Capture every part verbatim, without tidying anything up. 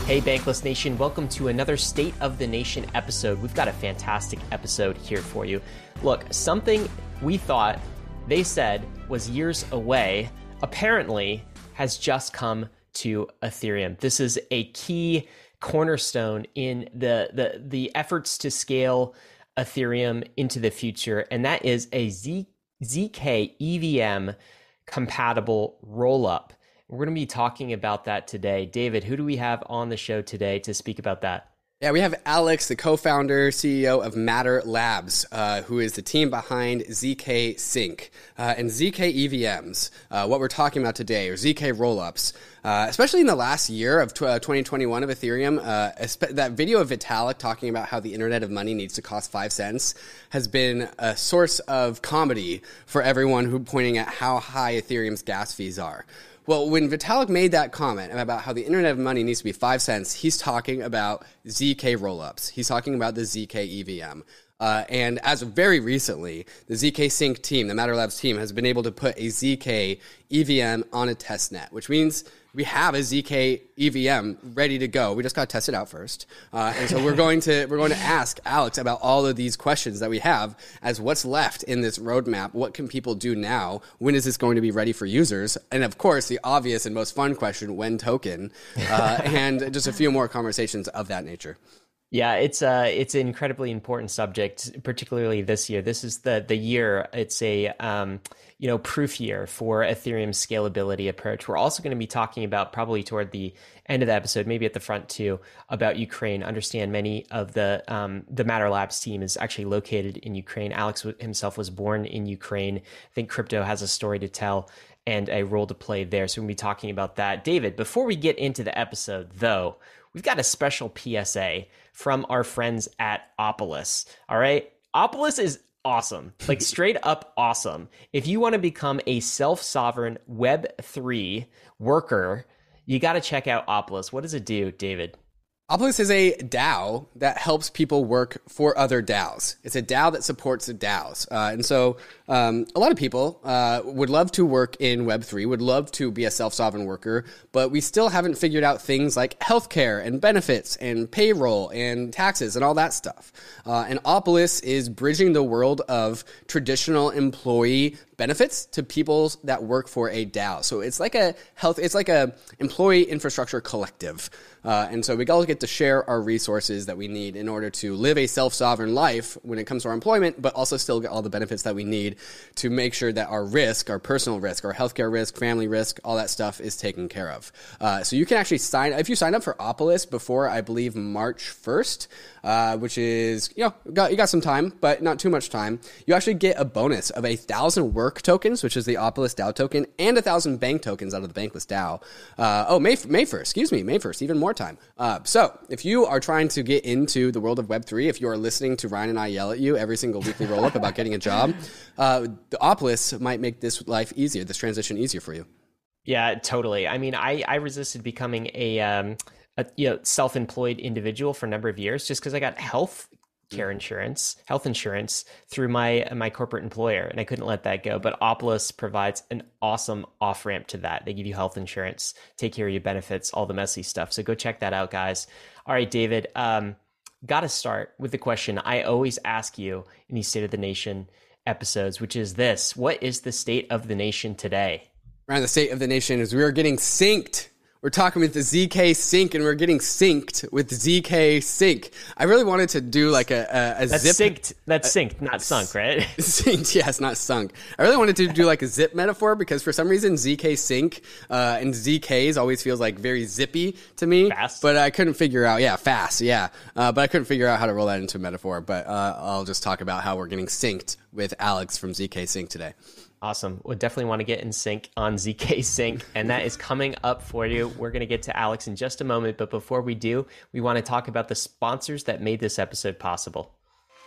Hey, Bankless Nation, welcome to another State of the Nation episode. We've got a fantastic episode here for you. Look, something we thought they said was years away apparently has just come to Ethereum. This is a key cornerstone in the, the, the efforts to scale Ethereum into the future, and that is a Z, ZK E V M compatible rollup. We're going to be talking about that today. David, who do we have on the show today to speak about that? Yeah, we have Alex, the co-founder, C E O of Matter Labs, uh, who is the team behind Z K Sync uh, and Z K E V Ms. Uh, what we're talking about today, or Z K rollups, uh, especially in the last year of twenty twenty-one of Ethereum. Uh, that video of Vitalik talking about how the Internet of Money needs to cost five cents has been a source of comedy for everyone who pointing at how high Ethereum's gas fees are. Well, when Vitalik made that comment about how the Internet of Money needs to be five cents, he's talking about Z K rollups. He's talking about the Z K E V M. Uh, and as of very recently, the Z K Sync team, the Matter Labs team, has been able to put a Z K E V M on a test net, which means we have a Z K E V M ready to go. We just got to test it out first. Uh, and so we're going to we're going to ask Alex about all of these questions that we have as what's left in this roadmap. What can people do now? When is this going to be ready for users? And of course, the obvious and most fun question, when token? Uh, and just a few more conversations of that nature. Yeah, it's uh it's an incredibly important subject, particularly this year. This is the the year. It's a um you know proof year for Ethereum's scalability approach. We're also going to be talking about, probably toward the end of the episode, maybe at the front too, about Ukraine. Understand many of the um the Matter Labs team is actually located in Ukraine. Alex himself was born in Ukraine. I think crypto has a story to tell and a role to play there. So we're going to be talking about that. David, before we get into the episode, though, we've got a special P S A from our friends at Opolis. All right. Opolis is awesome, like straight up awesome. If you want to become a self-sovereign Web three worker, you got to check out Opolis. What does it do, David? Opolis is a DAO that helps people work for other DAOs. It's a DAO that supports the DAOs. Uh, and so um, a lot of people uh, would love to work in Web three, would love to be a self-sovereign worker, but we still haven't figured out things like healthcare and benefits and payroll and taxes and all that stuff. Uh, and Opolis is bridging the world of traditional employee benefits to people that work for a DAO. So it's like a health, it's like a employee infrastructure collective. Uh, and so we all get to share our resources that we need in order to live a self-sovereign life when it comes to our employment, but also still get all the benefits that we need to make sure that our risk, our personal risk, our healthcare risk, family risk, all that stuff is taken care of. Uh, so you can actually sign, if you sign up for Opolis before, I believe, March first, uh, which is, you know, got, you got some time, but not too much time, you actually get a bonus of a thousand work tokens, which is the Opolis DAO token, and a thousand bank tokens out of the Bankless DAO. Uh, oh, May, May first, excuse me, May first, even more time. Uh, so if you are trying to get into the world of Web three, if you are listening to Ryan and I yell at you every single weekly roll-up about getting a job, uh, the Opolis might make this life easier, this transition easier for you. Yeah, totally. I mean, I, I resisted becoming a, um, a you know self-employed individual for a number of years just because I got health care insurance, health insurance through my my corporate employer, and I couldn't let that go. But Opolis provides an awesome off-ramp to that. They give you health insurance, take care of your benefits, all the messy stuff. So go check that out, guys. All right, David, um, got to start with the question I always ask you in these State of the Nation episodes, which is this: what is the state of the nation today? Around the state of the nation is we are getting synced. We're talking with the Z K Sync, and we're getting synced with Z K Sync. I really wanted to do like a, a, a That's zip. Synced. That's synced, not sunk, right? Synced, yes, not sunk. I really wanted to do like a zip metaphor because for some reason Z K Sync uh, and Z Ks always feels like very zippy to me. Fast. But I couldn't figure out, yeah, fast, yeah. Uh, but I couldn't figure out how to roll that into a metaphor. But uh, I'll just talk about how we're getting synced with Alex from Z K Sync today. Awesome. We'll definitely want to get in sync on Z K Sync, and that is coming up for you. We're going to get to Alex in just a moment, but before we do, we want to talk about the sponsors that made this episode possible.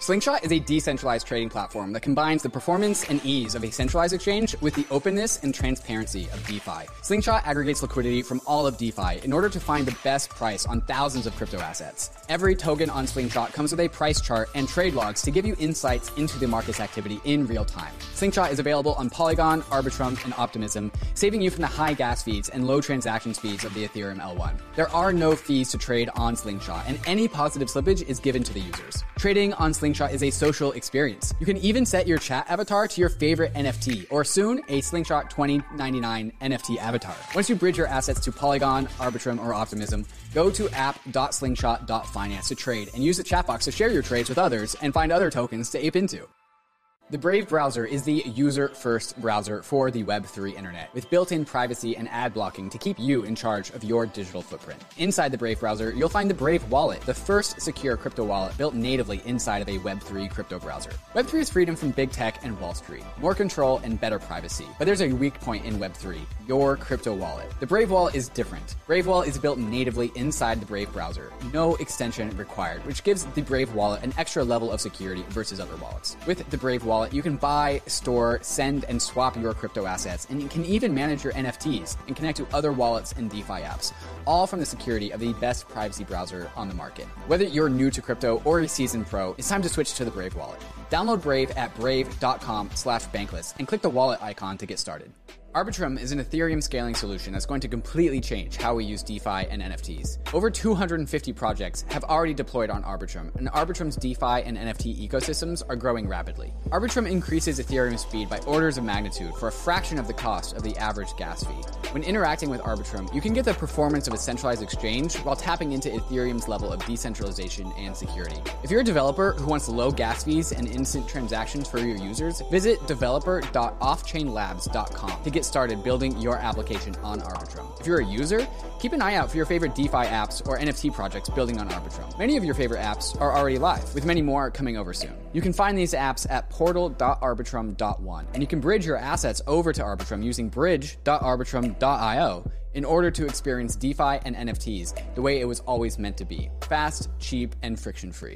Slingshot is a decentralized trading platform that combines the performance and ease of a centralized exchange with the openness and transparency of DeFi. Slingshot aggregates liquidity from all of DeFi in order to find the best price on thousands of crypto assets. Every token on Slingshot comes with a price chart and trade logs to give you insights into the market's activity in real time. Slingshot is available on Polygon, Arbitrum, and Optimism, saving you from the high gas fees and low transaction speeds of the Ethereum L one. There are no fees to trade on Slingshot, and any positive slippage is given to the users. Trading on Slingshot is a social experience. You can even set your chat avatar to your favorite N F T, or soon a Slingshot twenty ninety-nine N F T avatar. Once you bridge your assets to Polygon, Arbitrum, or Optimism, go to app dot slingshot dot finance to trade and use the chat box to share your trades with others and find other tokens to ape into. The Brave browser is the user-first browser for the Web three internet, with built-in privacy and ad blocking to keep you in charge of your digital footprint. Inside the Brave browser, you'll find the Brave Wallet, the first secure crypto wallet built natively inside of a Web three crypto browser. Web three is freedom from big tech and Wall Street, more control and better privacy. But there's a weak point in Web three, your crypto wallet. The Brave Wallet is different. Brave Wallet is built natively inside the Brave browser, no extension required, which gives the Brave Wallet an extra level of security versus other wallets. With the Brave Wallet, you can buy, store, send, and swap your crypto assets, and you can even manage your N F Ts and connect to other wallets and DeFi apps, all from the security of the best privacy browser on the market. Whether you're new to crypto or a seasoned pro, it's time to switch to the Brave Wallet. Download Brave at brave.com slash bankless and click the wallet icon to get started. Arbitrum is an Ethereum scaling solution that's going to completely change how we use DeFi and N F Ts. Over two hundred fifty projects have already deployed on Arbitrum, and Arbitrum's DeFi and N F T ecosystems are growing rapidly. Arbitrum increases Ethereum speed by orders of magnitude for a fraction of the cost of the average gas fee. When interacting with Arbitrum, you can get the performance of a centralized exchange while tapping into Ethereum's level of decentralization and security. If you're a developer who wants low gas fees and instant transactions for your users, visit developer dot off chain labs dot com to get started building your application on Arbitrum. If you're a user, keep an eye out for your favorite DeFi apps or N F T projects building on Arbitrum. Many of your favorite apps are already live, with many more coming over soon. You can find these apps at portal dot arbitrum dot one, and you can bridge your assets over to Arbitrum using bridge dot arbitrum dot io in order to experience DeFi and N F Ts the way it was always meant to be: fast, cheap, and friction-free.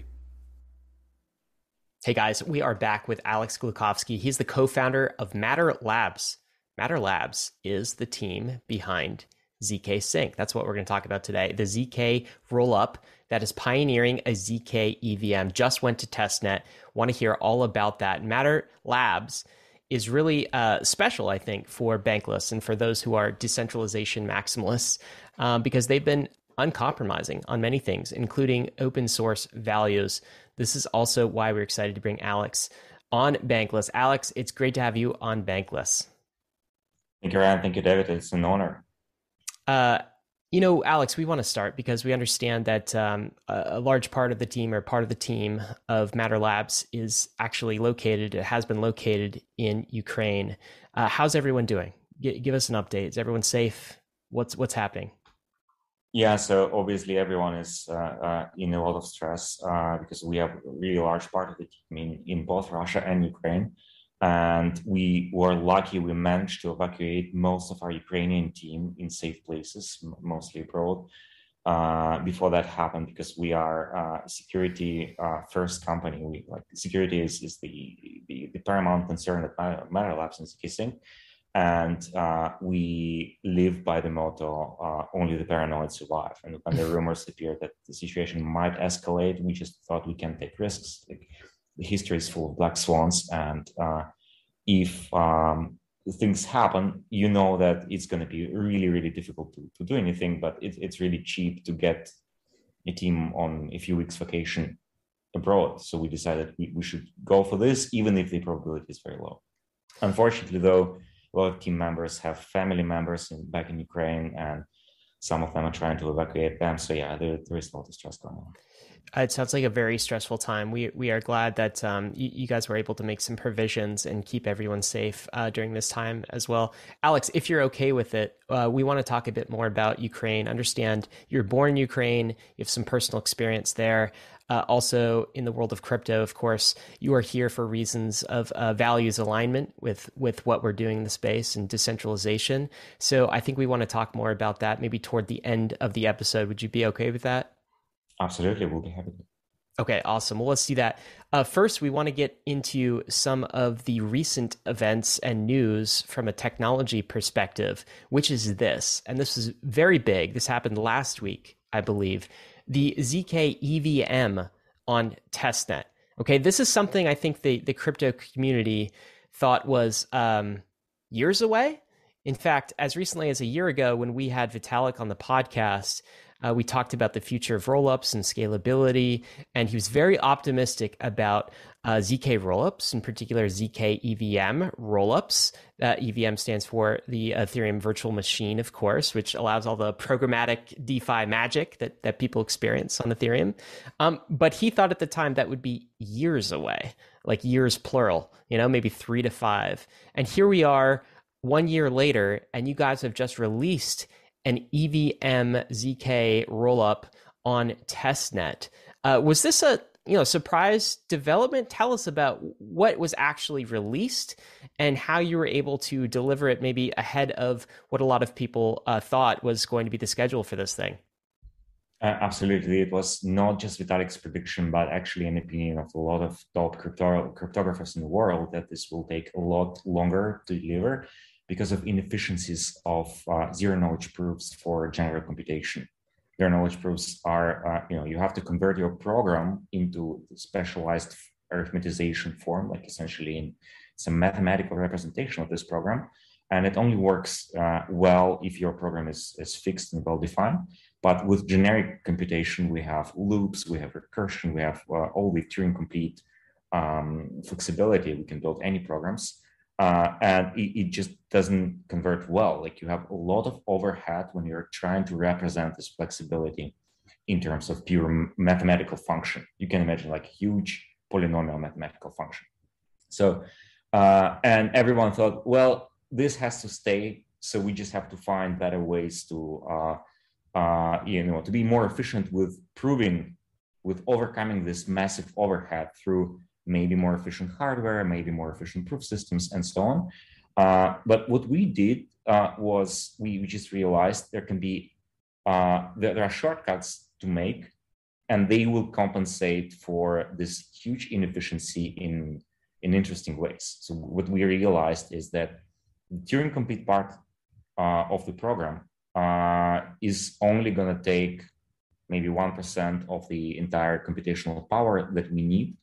Hey guys, we are back with Alex Gluchovsky. He's the co-founder of Matter Labs. Matter Labs is the team behind Z K Sync. That's what we're going to talk about today. The Z K rollup that is pioneering a Z K E V M just went to testnet. Want to hear all about that. Matter Labs is really uh, special, I think, for Bankless and for those who are decentralization maximalists, um, because they've been uncompromising on many things, including open source values. This is also why we're excited to bring Alex on Bankless. Alex, it's great to have you on Bankless. Thank you, Ryan. Thank you, David. It's an honor. Uh, you know, Alex, we want to start because we understand that um, a, a large part of the team or part of the team of Matter Labs is actually located, it has been located in Ukraine. Uh, how's everyone doing? G- give us an update. Is everyone safe? What's what's happening? Yeah, so obviously everyone is uh, uh, in a lot of stress uh, because we have a really large part of the team in, in both Russia and Ukraine. And we were lucky we managed to evacuate most of our Ukrainian team in safe places, mostly abroad, uh, before that happened, because we are uh, a security uh, first company. We like security is, is the, the, the paramount concern at Matter Labs and Z K Sync. And uh, we live by the motto, uh, only the paranoid survive. And when the rumors appeared that the situation might escalate, we just thought we can take risks. Like, the history is full of black swans, and uh, if um, things happen, you know that it's going to be really, really difficult to, to do anything, but it, it's really cheap to get a team on a few weeks vacation abroad. So we decided we, we should go for this, even if the probability is very low. Unfortunately, though, a lot of team members have family members in, back in Ukraine, and some of them are trying to evacuate them. So yeah, there, there is a lot of stress going on. It sounds like a very stressful time. We we are glad that um, you, you guys were able to make some provisions and keep everyone safe uh, during this time as well. Alex, if you're okay with it, uh, we want to talk a bit more about Ukraine. Understand you're born in Ukraine. You have some personal experience there. Uh, also, in the world of crypto, of course, you are here for reasons of uh, values alignment with with what we're doing in the space and decentralization. So I think we want to talk more about that maybe toward the end of the episode. Would you be okay with that? Absolutely, we'll be happy to. Okay, awesome. Well, let's do that. Uh, first, we want to get into some of the recent events and news from a technology perspective, which is this. And this is very big. This happened last week, I believe. The Z K E V M on testnet. Okay, this is something I think the, the crypto community thought was um, years away. In fact, as recently as a year ago, when we had Vitalik on the podcast, uh, we talked about the future of rollups and scalability, and he was very optimistic about uh, Z K rollups, in particular Z K E V M rollups. Uh, E V M stands for the Ethereum Virtual Machine, of course, which allows all the programmatic DeFi magic that, that people experience on Ethereum. Um, but he thought at the time that would be years away, like years plural, you know, maybe three to five. And here we are one year later, and you guys have just released an E V M Z K rollup on testnet. Uh, was this a you know surprise development? Tell us about what was actually released and how you were able to deliver it maybe ahead of what a lot of people uh, thought was going to be the schedule for this thing. Uh, absolutely. It was not just Vitalik's prediction, but actually an opinion of a lot of top crypto- cryptographers in the world that this will take a lot longer to deliver because of inefficiencies of uh, zero-knowledge proofs for general computation. Zero-knowledge proofs are, uh, you know, you have to convert your program into specialized arithmetization form, like essentially in some mathematical representation of this program. And it only works uh, well if your program is, is fixed and well-defined. But with generic computation, we have loops, we have recursion, we have uh, all the Turing-complete um, flexibility. We can build any programs. Uh, and it, it just doesn't convert well. Like you have a lot of overhead when you're trying to represent this flexibility in terms of pure mathematical function. You can imagine like huge polynomial mathematical function. So, uh, and everyone thought, well, this has to stay. So we just have to find better ways to, uh, uh, you know, to be more efficient with proving, with overcoming this massive overhead through maybe more efficient hardware, maybe more efficient proof systems, and so on. Uh, but what we did uh, was we, we just realized there can be, uh, there, there are shortcuts to make, and they will compensate for this huge inefficiency in, in interesting ways. So what we realized is that the Turing complete part uh, of the program uh, is only going to take maybe one percent of the entire computational power that we need.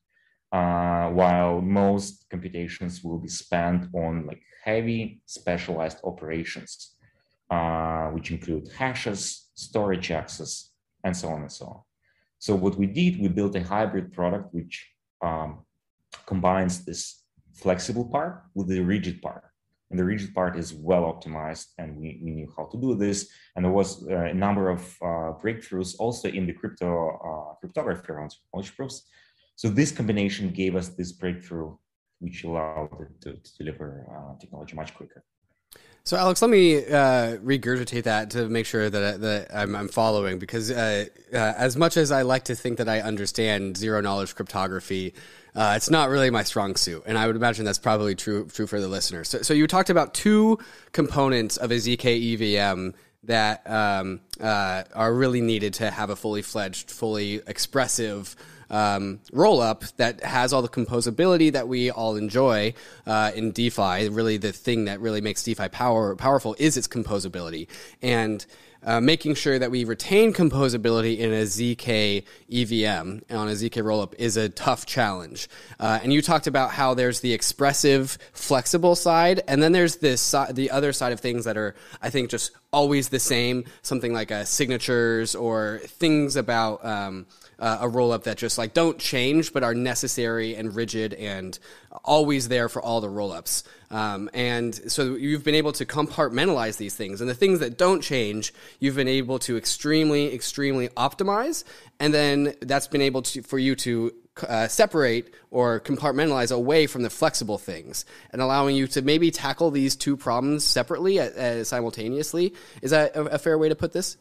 Uh, while most computations will be spent on like heavy specialized operations, uh, which include hashes, storage access, and so on and so on. So what we did, we built a hybrid product which um, combines this flexible part with the rigid part. And the rigid part is well optimized, and we, we knew how to do this. And there was a number of uh, breakthroughs also in the crypto uh, cryptography around knowledge proofs. So this combination gave us this breakthrough, which allowed it to, to deliver uh, technology much quicker. So, Alex, let me uh, regurgitate that to make sure that, that I'm, I'm following, because uh, uh, as much as I like to think that I understand zero-knowledge cryptography, uh, it's not really my strong suit, and I would imagine that's probably true true for the listeners. So, so you talked about two components of a Z K E V M that um, uh, are really needed to have a fully fledged, fully expressive Um, roll up that has all the composability that we all enjoy uh, in DeFi. Really, the thing that really makes DeFi power powerful is its composability, and uh, making sure that we retain composability in a Z K E V M on a Z K rollup is a tough challenge. Uh, and you talked about how there's the expressive, flexible side, and then there's this the other side of things that are, I think, just always the same. Something like uh, signatures or things about um, Uh, a roll-up that just like don't change but are necessary and rigid and always there for all the roll-ups. Um, and so you've been able to compartmentalize these things. And the things that don't change, you've been able to extremely, extremely optimize. And then that's been able to for you to uh, separate or compartmentalize away from the flexible things and allowing you to maybe tackle these two problems separately uh, uh, simultaneously. Is that a, a fair way to put this?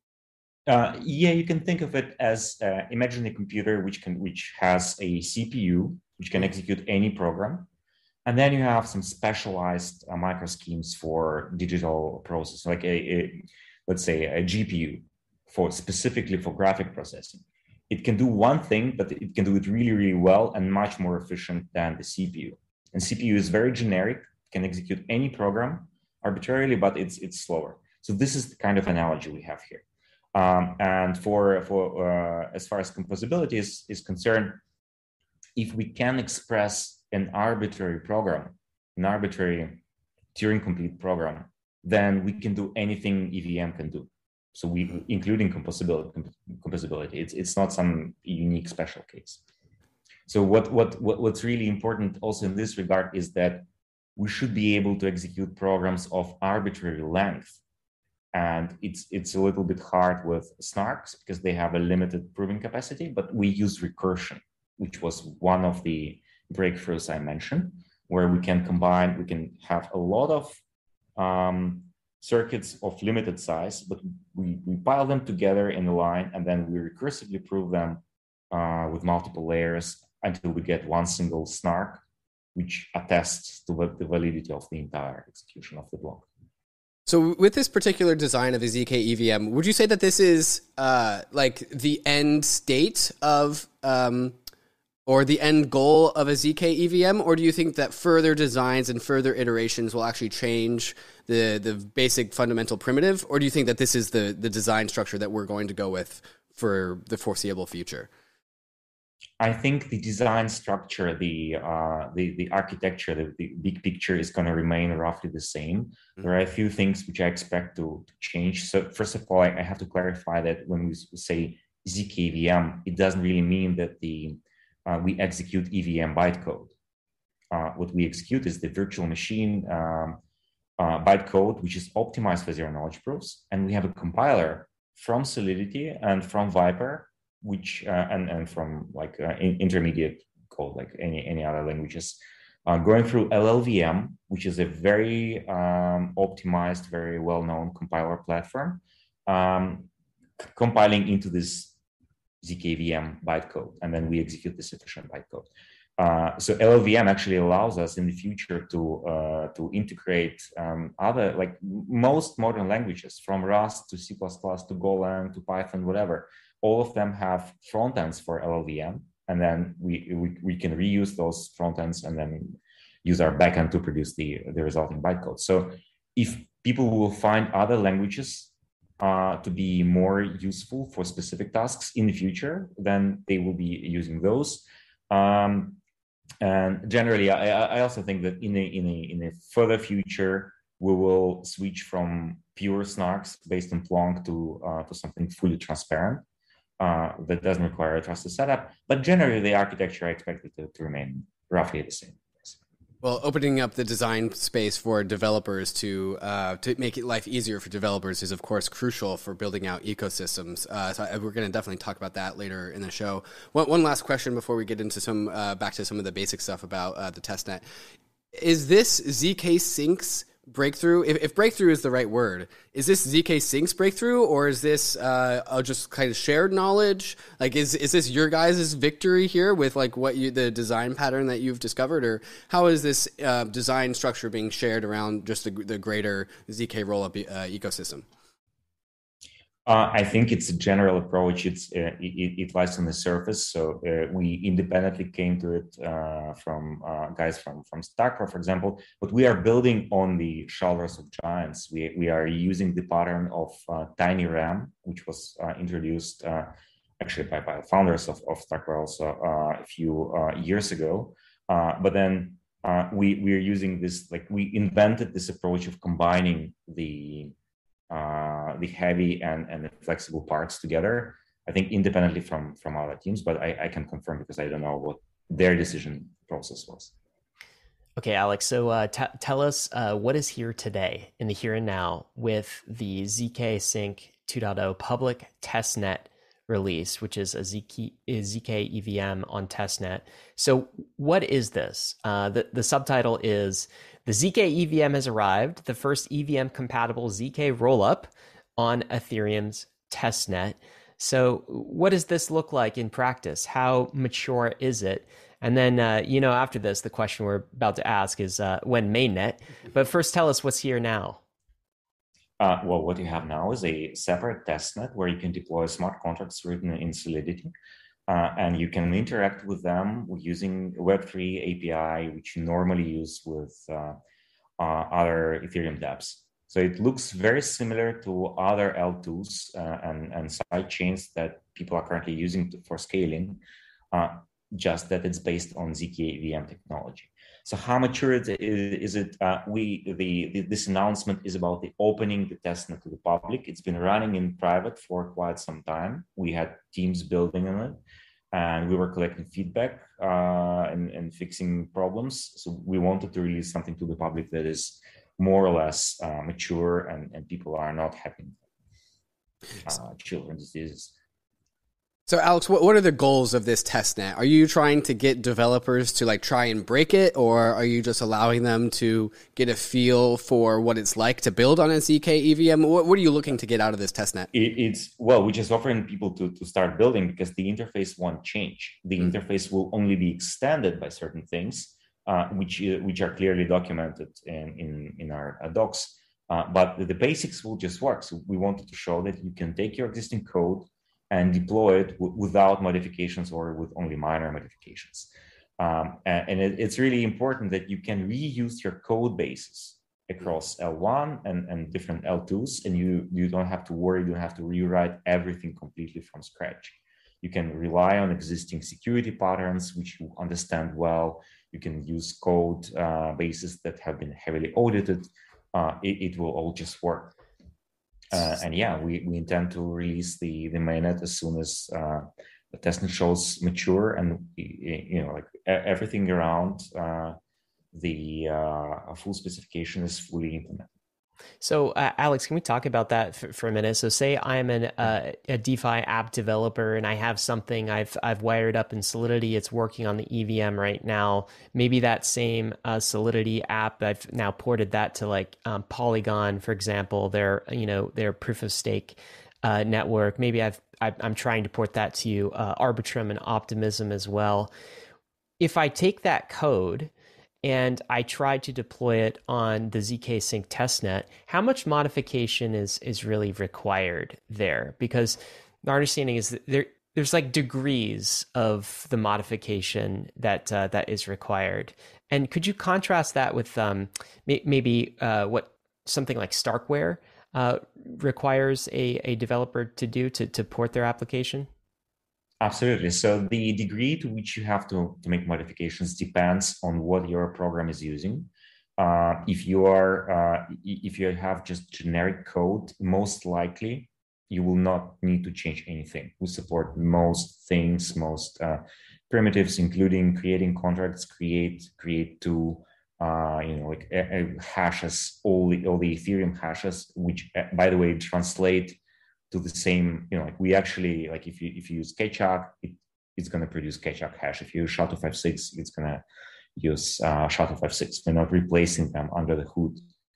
Uh, yeah, you can think of it as uh, imagine a computer which can which has a C P U which can execute any program, and then you have some specialized uh, micro schemes for digital process, like a, a let's say a G P U for specifically for graphic processing. It can do one thing, but it can do it really, really well and much more efficient than the C P U. And C P U is very generic, can execute any program arbitrarily, but it's it's slower. So this is the kind of analogy we have here. Um, and for for uh, as far as composability is, is concerned, if we can express an arbitrary program, an arbitrary Turing complete program, then we can do anything E V M can do. So we, including composability, composability, it's it's not some unique special case. So what what what what's really important also in this regard is that we should be able to execute programs of arbitrary length, and it's it's a little bit hard with snarks because they have a limited proving capacity. But we use recursion, which was one of the breakthroughs I mentioned, where we can combine, we can have a lot of um, circuits of limited size, but we, we pile them together in a line, and then we recursively prove them uh, with multiple layers until we get one single snark, which attests to the validity of the entire execution of the block. So with this particular design of a Z K E V M, would you say that this is uh, like the end state of um, or the end goal of a Z K E V M, or do you think that further designs and further iterations will actually change the the basic fundamental primitive, or do you think that this is the the design structure that we're going to go with for the foreseeable future? I think the design structure, the uh, the the architecture, the, the big picture is going to remain roughly the same. Mm-hmm. There are a few things which I expect to, to change. So first of all, I, I have to clarify that when we say Z K E V M, it doesn't really mean that the Uh, we execute E V M bytecode. Uh, what we execute is the virtual machine um, uh, bytecode, which is optimized for zero knowledge proofs. And we have a compiler from Solidity and from Viper, which uh, and, and from like uh, in, intermediate code, like any, any other languages, uh, going through L L V M, which is a very um, optimized, very well-known compiler platform, um, c- compiling into this Z K V M bytecode, and then we execute this efficient bytecode. Uh, so L L V M actually allows us in the future to uh, to integrate um, other, like most modern languages, from Rust to C plus plus to Golang to Python, whatever. All of them have front ends for L L V M, and then we we, we can reuse those front ends and then use our backend to produce the the resulting bytecode. So if people will find other languages Uh, to be more useful for specific tasks in the future, then they will be using those. Um, and generally, I, I also think that in a, in a in a further future, we will switch from pure snarks based on Plonk to uh, to something fully transparent uh, that doesn't require a trusted setup. But generally, the architecture I expect it to, to remain roughly the same. Well, opening up the design space for developers to uh, to make it life easier for developers is, of course, crucial for building out ecosystems. Uh, so we're going to definitely talk about that later in the show. One, one last question before we get into some uh, back to some of the basic stuff about uh, the testnet. Is this Z K Syncs breakthrough? If, if breakthrough is the right word, is this Z K Syncs breakthrough, or is this uh, just kind of shared knowledge? Like, is is this your guys' victory here with like what you the design pattern that you've discovered, or how is this uh, design structure being shared around just the, the greater Z K rollup uh, ecosystem? Uh, I think it's a general approach. It's uh, it, it lies on the surface. So uh, we independently came to it uh, from uh, guys from from StarkPro, for example. But we are building on the shoulders of giants. We we are using the pattern of uh, TinyRAM, which was uh, introduced uh, actually by, by founders of of StarkPro also uh, a few uh, years ago. Uh, but then uh, we we are using this, like we invented this approach of combining the Uh, the heavy and, and the flexible parts together, I think independently from, from other teams, but I, I can confirm because I don't know what their decision process was. Okay, Alex, so uh, t- tell us uh, what is here today in the here and now with the Z K Sync two point oh public testnet release, which is a Z K, Z K E V M on testnet. So what is this? Uh, the, the subtitle is the Z K E V M has arrived, the first E V M-compatible Z K rollup on Ethereum's testnet. So what does this look like in practice? How mature is it? And then, uh, you know, after this, the question we're about to ask is uh, when mainnet. But first, tell us what's here now. Uh, well, what you have now is a separate testnet where you can deploy smart contracts written in Solidity. uh, and you can interact with them using web three A P I, which you normally use with uh, uh, other Ethereum dApps. So it looks very similar to other L twos uh, and, and side chains that people are currently using to, for scaling, uh, just that it's based on Z K V M technology. So how mature is, is it? Uh, we the, the this announcement is about the opening the testnet to the public. It's been running in private for quite some time. We had teams building on it, and we were collecting feedback uh, and, and fixing problems. So we wanted to release something to the public that is more or less uh, mature, and, and people are not having uh, children's diseases. So Alex, what, what are the goals of this testnet? Are you trying to get developers to like try and break it, or are you just allowing them to get a feel for what it's like to build on a Z K E V M? What, what are you looking to get out of this testnet? It, it's, well, we're just offering people to, to start building because the interface won't change. The mm. interface will only be extended by certain things, uh, which which are clearly documented in, in, in our uh, docs. Uh, but the, the basics will just work. So we wanted to show that you can take your existing code and deploy it w- without modifications or with only minor modifications. Um, and and it, it's really important that you can reuse your code bases across L one and, and different L twos, and you, you don't have to worry, you don't have to rewrite everything completely from scratch. You can rely on existing security patterns, which you understand well. You can use code uh, bases that have been heavily audited. Uh, it, it will all just work. Uh, and yeah, we, we intend to release the, the mainnet as soon as uh, the testnet shows mature and, you know, like everything around uh, the uh, full specification is fully implemented. So, uh, Alex, can we talk about that for, for a minute? So, say I'm an, uh, a DeFi app developer and I have something I've I've wired up in Solidity. It's working on the E V M right now. Maybe that same uh, Solidity app, I've now ported that to like um, Polygon, for example, their you know their proof of stake uh, network. Maybe I've I, I'm trying to port that to uh, Arbitrum and Optimism as well. If I take that code and I tried to deploy it on the Z K Sync testnet, how much modification is is really required there? Because our understanding is that there there's like degrees of the modification that uh, that is required. And could you contrast that with um, maybe uh, what something like Starkware uh, requires a, a developer to do to, to port their application? Absolutely. So the degree to which you have to, to make modifications depends on what your program is using. Uh, if you are uh, if you have just generic code, most likely you will not need to change anything. We support most things, most uh, primitives, including creating contracts, create create to uh, you know like uh, hashes, all the all the Ethereum hashes, which uh, by the way translate to the same, you know, like we actually, like if you if you use Keccak, it, it's going to produce Keccak hash. If you use S H A two fifty-six, it's going to use uh, S H A two fifty-six. We're not replacing them under the hood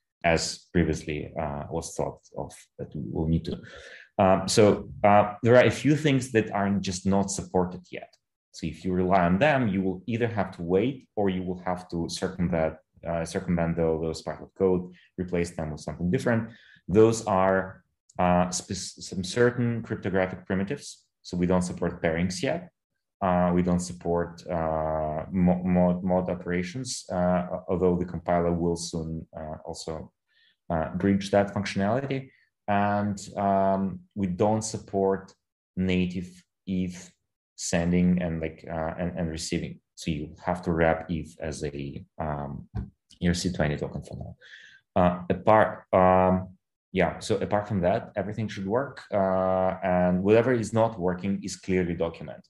as previously uh, was thought of that we will need to. Um, so uh, there are a few things that are just not supported yet. So if you rely on them, you will either have to wait or you will have to circumvent, uh, circumvent those parts of code, replace them with something different. Those are Uh, some certain cryptographic primitives. So we don't support pairings yet. Uh, we don't support uh, mod, mod operations, uh, although the compiler will soon uh, also uh, bridge that functionality. And um, we don't support native E T H sending and like uh, and, and receiving. So you have to wrap E T H as a um, E R C twenty token for now. Uh, apart. Um, Yeah, so apart from that, everything should work, uh, and whatever is not working is clearly documented.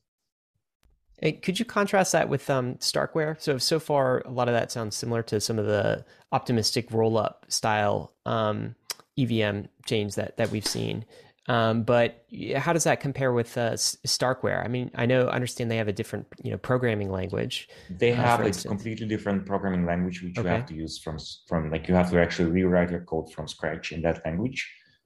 Hey, could you contrast that with um, Starkware? So so far, a lot of that sounds similar to some of the optimistic roll-up style um, E V M chains that that we've seen. Um, but how does that compare with uh, Starkware? I mean, I know, understand they have a different, you know, programming language. They have uh, a completely different programming language, which okay. you have to use from, from like, you have to actually rewrite your code from scratch in that language.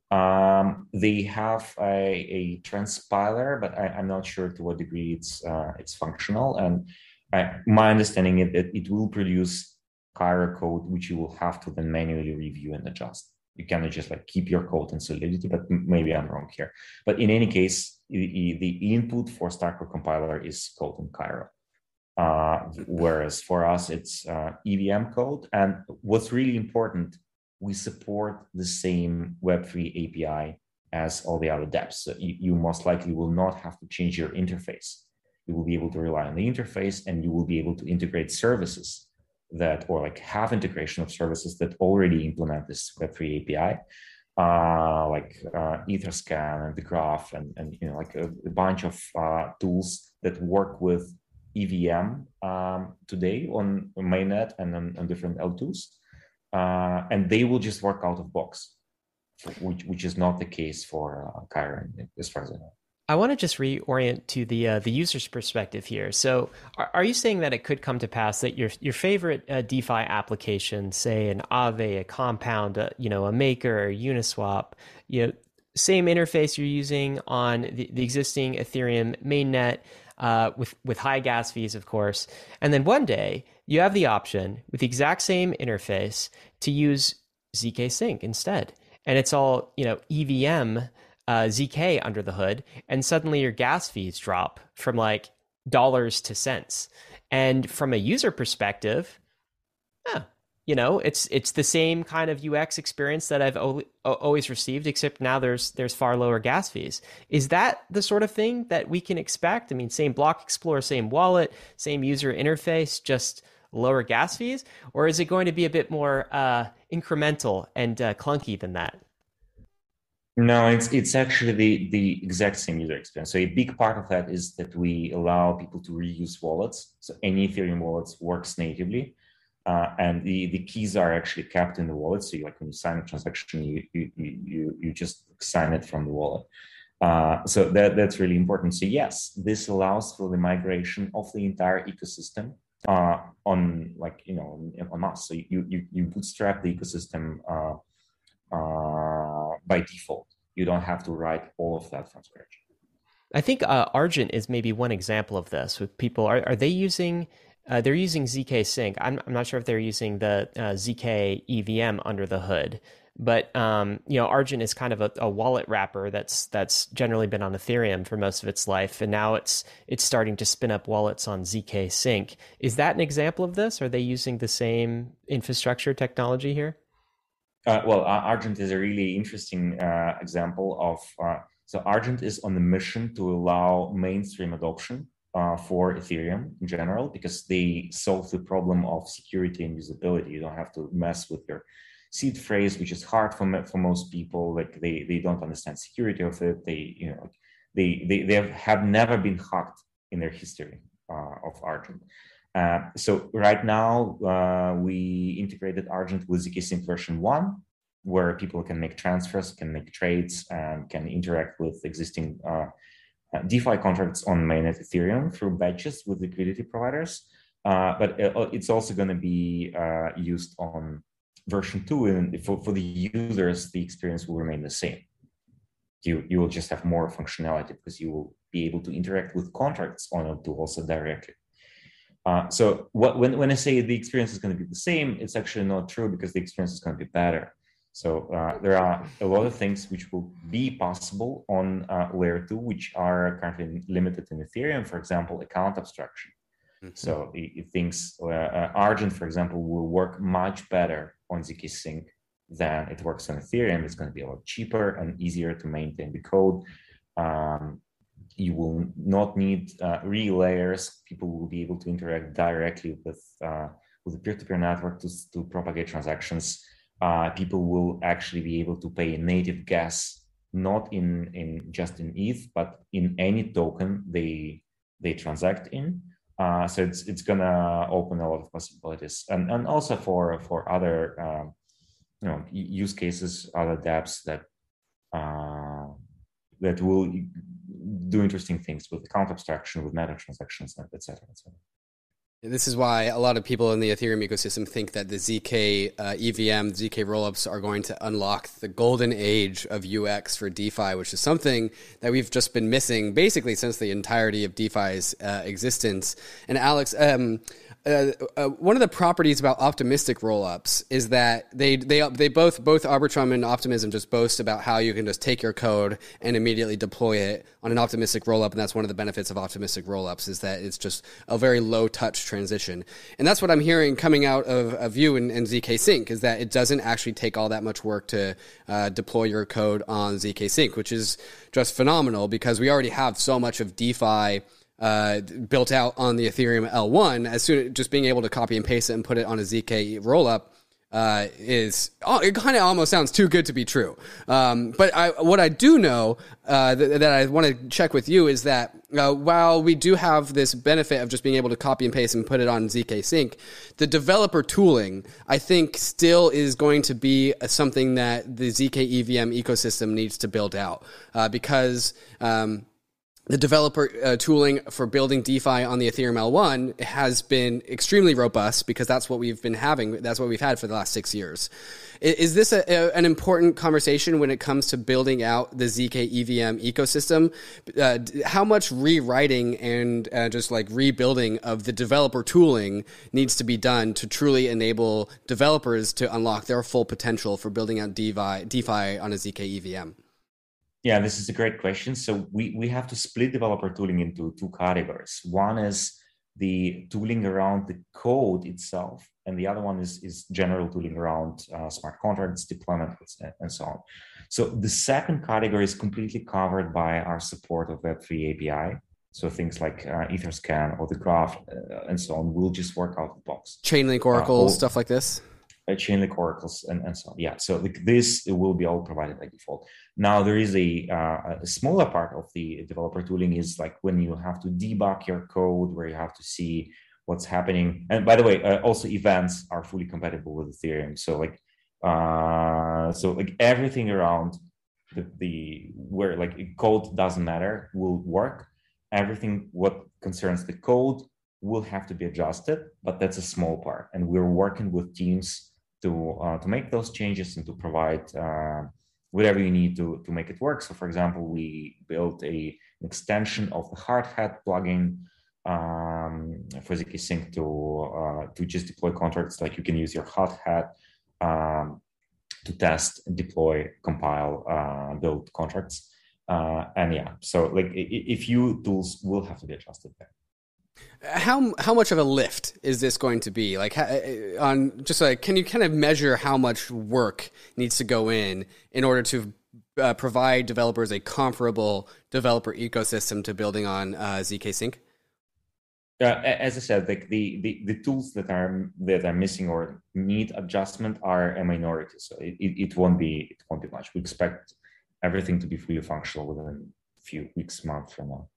Um, they have a, a transpiler, but I, I'm not sure to what degree it's uh, it's functional. And I, my understanding is that it will produce Cairo code, which you will have to then manually review and adjust. You cannot just like keep your code in Solidity, but maybe I'm wrong here. But in any case, the, the input for Starkware compiler is code in Cairo. Uh, whereas for us, it's uh, E V M code. And what's really important, we support the same Web three A P I as all the other dApps. So you, you most likely will not have to change your interface. You will be able to rely on the interface, and you will be able to integrate services that, or like have integration of services that already implement this Web three A P I, uh, like uh, Etherscan and the Graph, and, and you know, like a, a bunch of uh, tools that work with E V M um, today on mainnet and on, on different L twos, uh, and they will just work out of box, which which is not the case for uh, Cairo, as far as I know. I want to just reorient to the uh, the user's perspective here. So, are, are you saying that it could come to pass that your your favorite uh, DeFi application, say an Aave, a Compound, a, you know, a Maker, or Uniswap, you know, same interface you're using on the, the existing Ethereum mainnet, uh, with with high gas fees, of course, and then one day you have the option with the exact same interface to use Z K Sync instead, and it's all, you know, E V M. Uh, Z K under the hood, and suddenly your gas fees drop from like dollars to cents. And from a user perspective, yeah, you know, it's it's the same kind of U X experience that I've o- always received, except now there's there's far lower gas fees. Is that the sort of thing that we can expect? I mean, same block explorer, same wallet, same user interface, just lower gas fees, or is it going to be a bit more uh, incremental and uh, clunky than that? No, it's it's actually the, the exact same user experience. So a big part of that is that we allow people to reuse wallets. So any Ethereum wallets works natively, uh, and the, the keys are actually kept in the wallet. So you, like when you sign a transaction, you you you you just sign it from the wallet. Uh, so that that's really important. So yes, this allows for the migration of the entire ecosystem uh, on like you know on us. So you you you bootstrap the ecosystem Uh, Uh, by default. You don't have to write all of that from scratch. I think uh, Argent is maybe one example of this. With people, are are they using? Uh, they're using Z K Sync. I'm I'm not sure if they're using the uh, Z K E V M under the hood, but um, you know, Argent is kind of a, a wallet wrapper that's that's generally been on Ethereum for most of its life, and now it's it's starting to spin up wallets on Z K Sync. Is that an example of this? Are they using the same infrastructure technology here? Uh, well, uh, Argent is a really interesting uh, example of, uh, so Argent is on a mission to allow mainstream adoption uh, for Ethereum in general, because they solve the problem of security and usability. You don't have to mess with your seed phrase, which is hard for for most people. Like they they don't understand security of it. They you know they they they have, have never been hacked in their history uh, of Argent. Uh, so right now uh, we integrated Argent with Z K Sync version one, where people can make transfers, can make trades, and can interact with existing uh, uh, DeFi contracts on mainnet Ethereum through batches with liquidity providers. Uh, but it's also going to be uh, used on version two, and for, for the users, the experience will remain the same. You you will just have more functionality because you will be able to interact with contracts on it too also directly. Uh, so what, when, when I say the experience is going to be the same, it's actually not true, because the experience is going to be better. So uh, there are a lot of things which will be possible on uh, layer two, which are currently limited in Ethereum. For example, account abstraction. Mm-hmm. So it, it thinks uh, uh, Argent, for example, will work much better on Z K Sync than it works on Ethereum. It's going to be a lot cheaper and easier to maintain the code. Um, You will not need uh, real layers. People will be able to interact directly with uh, with the peer-to-peer network to, to propagate transactions. Uh, people will actually be able to pay native gas, not in, in just in E T H, but in any token they they transact in. Uh, so it's it's gonna open a lot of possibilities, and and also for for other uh, you know use cases, other dApps that uh, that will do interesting things with account abstraction, with meta transactions, et cetera, et cetera. This is why a lot of people in the Ethereum ecosystem think that the Z K uh, E V M, Z K rollups are going to unlock the golden age of U X for DeFi, which is something that we've just been missing basically since the entirety of DeFi's uh, existence. And Alex, um, uh, uh, one of the properties about optimistic rollups is that they they they both both Arbitrum and Optimism just boast about how you can just take your code and immediately deploy it on an optimistic rollup, and that's one of the benefits of optimistic rollups is that it's just a very low touch transition. And that's what I'm hearing coming out of, of you and, and Z K Sync is that it doesn't actually take all that much work to uh, deploy your code on Z K Sync, which is just phenomenal because we already have so much of DeFi Uh, built out on the Ethereum L one. As soon just being able to copy and paste it and put it on a Z K rollup uh, is oh, it kind of almost sounds too good to be true. Um, but I, what I do know uh, th- that I want to check with you is that uh, while we do have this benefit of just being able to copy and paste and put it on Z K Sync, the developer tooling I think still is going to be something that the Z K E V M ecosystem needs to build out uh, because. Um, The developer uh, tooling for building DeFi on the Ethereum L one has been extremely robust because that's what we've been having. That's what we've had for the last six years. Is, is this a, a, an important conversation when it comes to building out the Z K E V M ecosystem? Uh, how much rewriting and uh, just like rebuilding of the developer tooling needs to be done to truly enable developers to unlock their full potential for building out DeFi, DeFi on a Z K E V M? Yeah, this is a great question. So we, we have to split developer tooling into two categories. One is the tooling around the code itself, and the other one is, is general tooling around uh, smart contracts, deployment, and so on. So the second category is completely covered by our support of Web three A P I. So things like uh, Etherscan or the Graph uh, and so on will just work out of the box. Chainlink Oracle, uh, stuff like this? Uh, Chainlink oracles and, and so on. Yeah, so like this it will be all provided by default. Now there is a, uh, a smaller part of the developer tooling is like when you have to debug your code, where you have to see what's happening. And by the way, uh, also events are fully compatible with Ethereum. So like, uh, so like everything around the, the where like code doesn't matter will work. Everything what concerns the code will have to be adjusted, but that's a small part. And we're working with teams to uh, to make those changes and to provide uh, whatever you need to, to make it work. So for example, we built a, an extension of the Hardhat plugin um, for Z K Sync to, uh, to just deploy contracts. Like you can use your Hardhat um, to test, deploy, compile, uh, build contracts. Uh, and yeah, so like a, a few tools will have to be adjusted there. How how much of a lift is this going to be? Like on just like, can you kind of measure how much work needs to go in in order to uh, provide developers a comparable developer ecosystem to building on uh, Z K Sync? Uh, as I said, like the, the the tools that are that are missing or need adjustment are a minority, so it, it, it won't be it won't be much. We expect everything to be fully functional within a few weeks, months from now.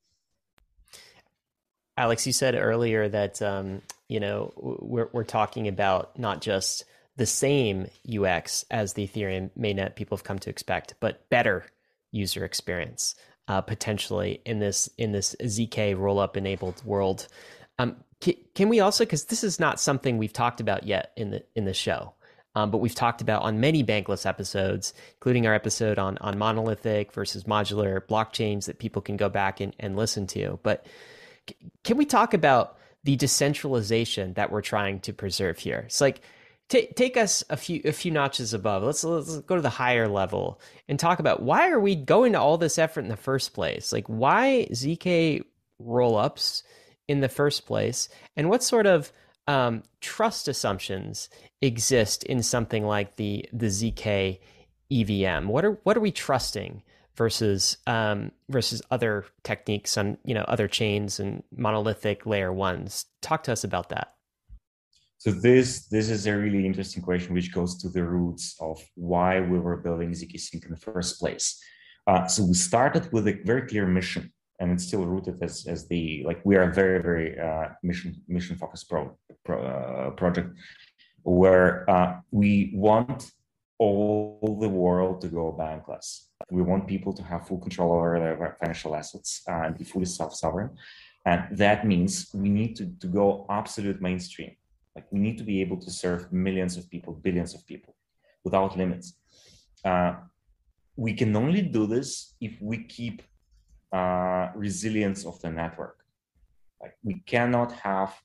Alex, you said earlier that um, you know we're we're talking about not just the same U X as the Ethereum mainnet people have come to expect, but better user experience uh, potentially in this in this Z K rollup enabled world. Um, can, can we also, because this is not something we've talked about yet in the in the show, um, but we've talked about on many Bankless episodes, including our episode on on monolithic versus modular blockchains that people can go back and, and listen to, but. Can we talk about the decentralization that we're trying to preserve here? It's like t- take us a few a few notches above. Let's let's go to the higher level and talk about why are we going to all this effort in the first place? Like why Z K rollups in the first place, and what sort of um, trust assumptions exist in something like the the Z K E V M? What are what are we trusting versus um, versus other techniques on you know other chains and monolithic layer ones? Talk to us about that. So this this is a really interesting question, which goes to the roots of why we were building Z K Sync in the first place. Uh, so we started with a very clear mission, and it's still rooted as as the like we are a very very uh, mission mission focused pro, pro uh, project where uh, we want all the world to go bankless. We want people to have full control over their financial assets and be fully self-sovereign. And that means we need to, to go absolute mainstream. Like we need to be able to serve millions of people, billions of people without limits. Uh, we can only do this if we keep uh, resilience of the network. Like we cannot have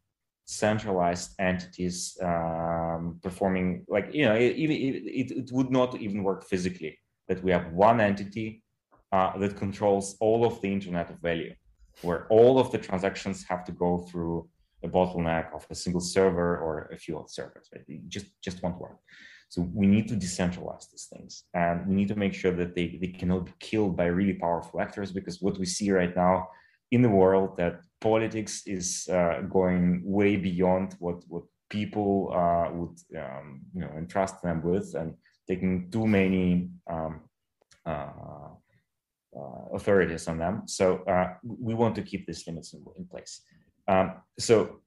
centralized entities um, performing, like, you know, it, it, it would not even work physically, that we have one entity uh, that controls all of the Internet of Value, where all of the transactions have to go through a bottleneck of a single server or a few of servers. Right? It just, just won't work. So we need to decentralize these things, and we need to make sure that they, they cannot be killed by really powerful actors, because what we see right now in the world, that politics is uh, going way beyond what, what people uh, would um, you know, entrust them with, and taking too many um, uh, uh, authorities on them. So uh, we want to keep these limits in, in place. Um, so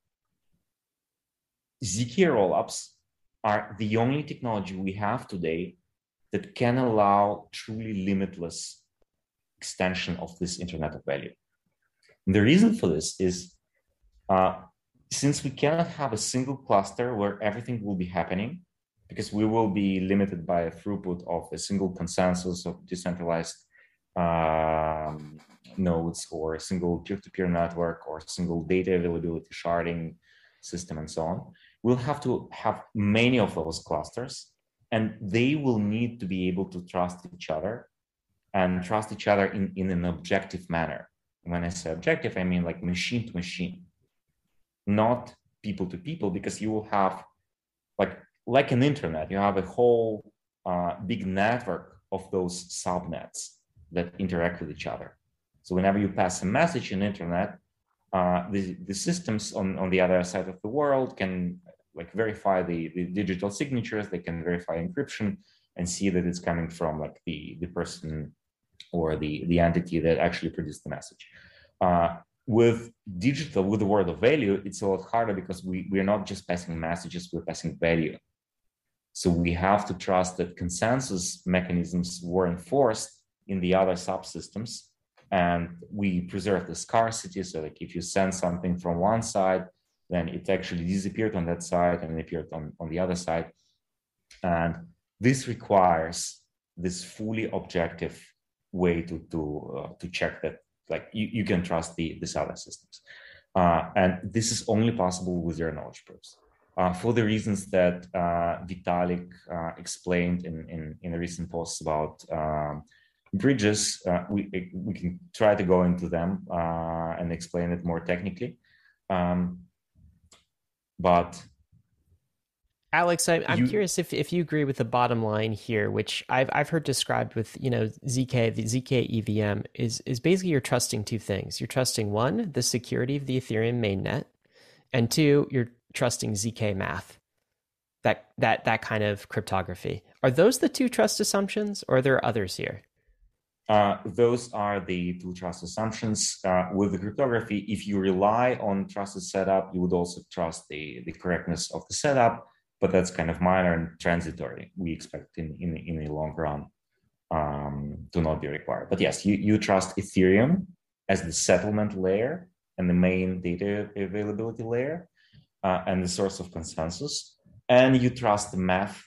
Z K rollups are the only technology we have today that can allow truly limitless extension of this Internet of Value. And the reason for this is uh, since we cannot have a single cluster where everything will be happening, because we will be limited by a throughput of a single consensus of decentralized um, nodes, or a single peer-to-peer network, or a single data availability sharding system, and so on. We'll have to have many of those clusters, and they will need to be able to trust each other, and trust each other in, in an objective manner. When I say objective, I mean like machine to machine, not people to people, because you will have, like, like an internet, you have a whole uh, big network of those subnets that interact with each other. So whenever you pass a message in internet, uh, the, the systems on, on the other side of the world can like verify the, the digital signatures, they can verify encryption and see that it's coming from like the, the person or the, the entity that actually produced the message. Uh, with digital, with the word of value, it's a lot harder, because we, we're not just passing messages, we're passing value. So we have to trust that consensus mechanisms were enforced in the other subsystems, and we preserve the scarcity. So like if you send something from one side, then it actually disappeared on that side and it appeared on, on the other side. And this requires this fully objective way to to uh, to check that, like, you, you can trust the these other systems, uh, and this is only possible with zero knowledge proofs, uh, for the reasons that uh, Vitalik uh, explained in, in in a recent post about um, bridges. Uh, we we can try to go into them uh, and explain it more technically, um, but. Alex, I, I'm you, curious if, if you agree with the bottom line here, which I've I've heard described with, you know, Z K, the Z K E V M is is basically you're trusting two things. You're trusting, one, the security of the Ethereum mainnet, and two, you're trusting Z K math, that that that kind of cryptography. Are those the two trust assumptions, or are there others here? Uh, those are the two trust assumptions. Uh, with the cryptography, if you rely on trusted setup, you would also trust the, the correctness of the setup. But that's kind of minor and transitory. We expect in, in, in the long run um, to not be required. But yes, you, you trust Ethereum as the settlement layer and the main data availability layer uh, and the source of consensus. And you trust the math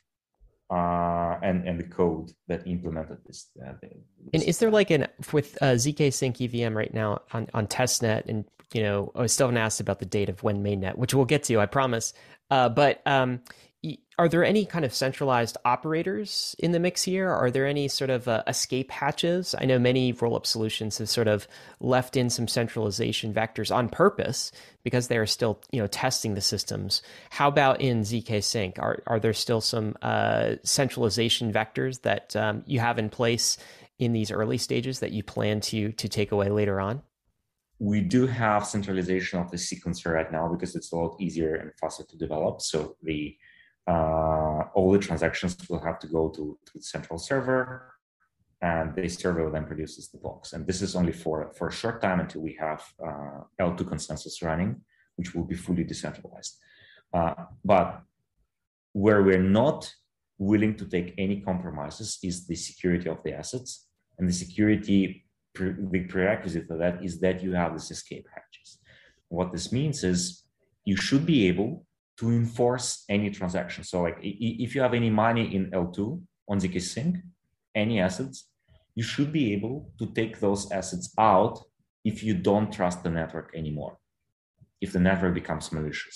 uh, and, and the code that implemented this. Uh, this and is there like an, with uh, Z K Sync E V M right now on, on testnet, and, you know, I still haven't asked about the date of when mainnet, which we'll get to, I promise. Uh, but um, are there any kind of centralized operators in the mix here? Are there any sort of uh, escape hatches? I know many rollup solutions have sort of left in some centralization vectors on purpose because they are still, you know, testing the systems. How about in Z K Sync? Are are there still some uh, centralization vectors that um, you have in place in these early stages that you plan to to take away later on? We do have centralization of the sequencer right now because it's a lot easier and faster to develop. So the uh, all the transactions will have to go to, to the central server, and the server then produces the blocks. And this is only for, for a short time until we have uh, L two consensus running, which will be fully decentralized. Uh, but where we're not willing to take any compromises is the security of the assets, and the security. The prerequisite for that is that you have this escape hatches. What this means is you should be able to enforce any transaction. So like if you have any money in L two on Z K Sync, any assets, you should be able to take those assets out if you don't trust the network anymore, if the network becomes malicious.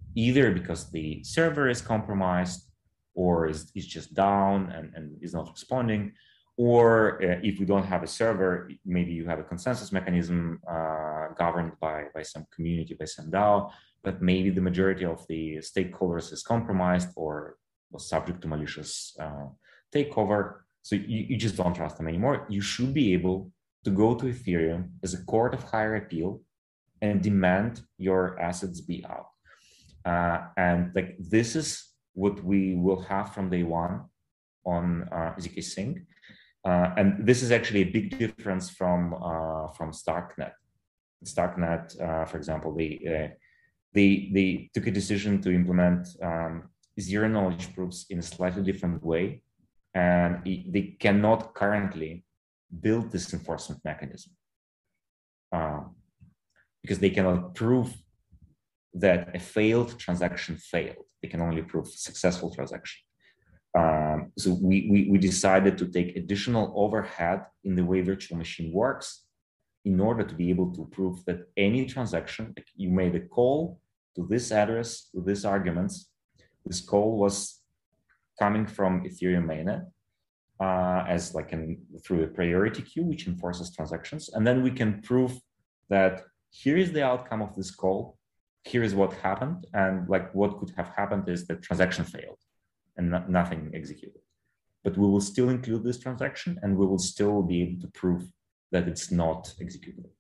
either because the server is compromised or is, is just down and, and is not responding, or uh, if we don't have a server, maybe you have a consensus mechanism uh, governed by, by some community, by some DAO, but maybe the majority of the stakeholders is compromised or was subject to malicious uh, takeover. So you, you just don't trust them anymore. You should be able to go to Ethereum as a court of higher appeal and demand your assets be out. Uh, and like this is what we will have from day one on uh, zkSync. Uh, and this is actually a big difference from uh, from Starknet. Starknet, uh, for example, they, uh, they they took a decision to implement um, zero knowledge proofs in a slightly different way, and it, they cannot currently build this enforcement mechanism uh, because they cannot prove that a failed transaction failed. They can only prove successful transaction. Um, so we, we, we decided to take additional overhead in the way virtual machine works in order to be able to prove that any transaction, like you made a call to this address, to these arguments, this call was coming from Ethereum mainnet uh, as like an, through a priority queue, which enforces transactions. And then we can prove that here is the outcome of this call, here is what happened, and like what could have happened is the transaction failed and not, nothing executed. But we will still include this transaction and we will still be able to prove that it's not executable.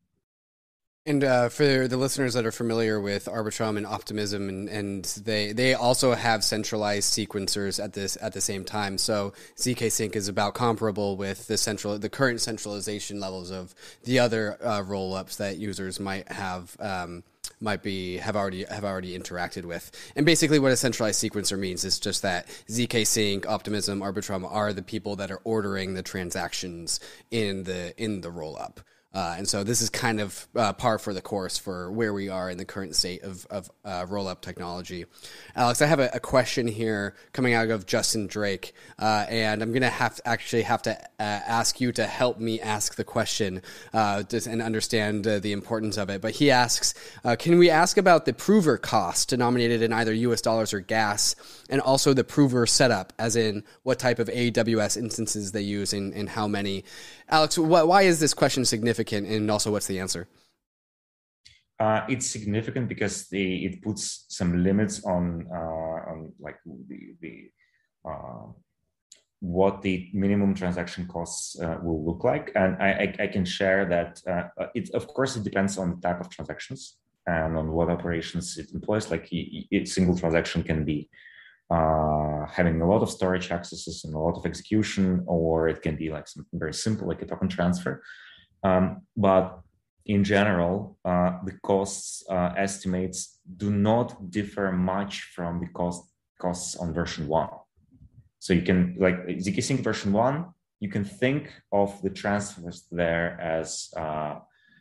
And uh, for the listeners that are familiar with Arbitrum and Optimism, and, and they they also have centralized sequencers at this at the same time. So zkSync is about comparable with the central the current centralization levels of the other uh, rollups that users might have um, might be have already have already interacted with. And basically, what a centralized sequencer means is just that zkSync, Optimism, Arbitrum are the people that are ordering the transactions in the in the rollup. Uh, and so this is kind of uh, par for the course for where we are in the current state of, of uh, roll-up technology. Alex, I have a, a question here coming out of Justin Drake, uh, and I'm going to have to actually have to uh, ask you to help me ask the question uh, just, and understand uh, the importance of it. But he asks, uh, can we ask about the prover cost denominated in either U S dollars or gas, and also the prover setup, as in what type of A W S instances they use and, and how many? Alex, wh- why is this question significant, and also what's the answer? Uh, it's significant because the, it puts some limits on uh, on like the the uh, what the minimum transaction costs uh, will look like, and I, I, I can share that uh, it of course it depends on the type of transactions and on what operations it employs. Like a single transaction can be Uh, having a lot of storage accesses and a lot of execution, or it can be like something very simple, like a token transfer. Um, but in general, uh, the costs uh, estimates do not differ much from the cost costs on version one. So you can, like zkSync version one, you can think of the transfers there as, uh,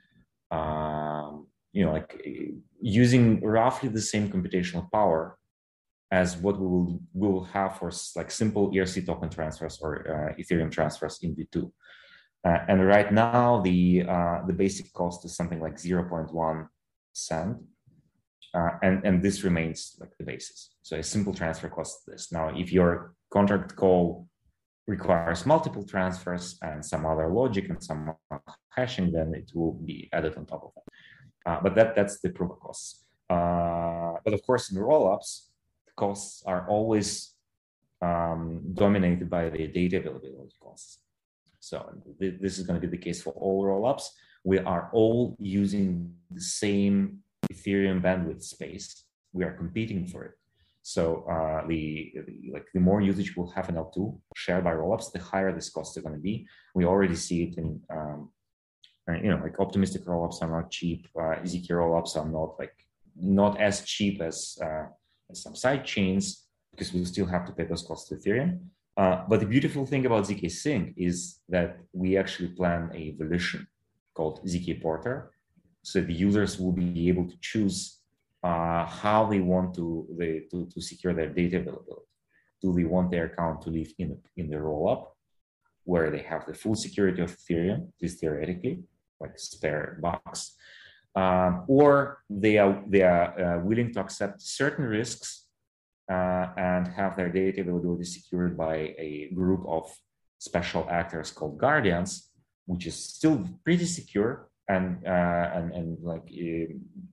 uh, you know, like using roughly the same computational power as what we will we will have for like simple E R C token transfers or uh, Ethereum transfers in V two. Uh, and right now, the uh, the basic cost is something like zero point one cent, uh, and and this remains like the basis. So a simple transfer costs this. Now, if your contract call requires multiple transfers and some other logic and some hashing, then it will be added on top of that. Uh, but that that's the proof costs. Uh, but of course, in the rollups, costs are always um, dominated by the data availability costs. So th this is going to be the case for all rollups. We are all using the same Ethereum bandwidth space. We are competing for it. So uh, the, the like the more usage we'll have in L two shared by rollups, the higher these costs are going to be. We already see it in um, you know like optimistic rollups are not cheap. Uh, zk rollups are not like not as cheap as uh, some side chains, because we still have to pay those costs to Ethereum. Uh, but the beautiful thing about zkSync is that we actually plan a volition called zk Porter. So the users will be able to choose uh, how they want to, they, to, to secure their data availability. Do they want their account to live in, in the rollup, where they have the full security of Ethereum, at least theoretically, like spare box? um, or they are they are uh, willing to accept certain risks uh, and have their data availability secured by a group of special actors called guardians, which is still pretty secure and uh, and and like uh,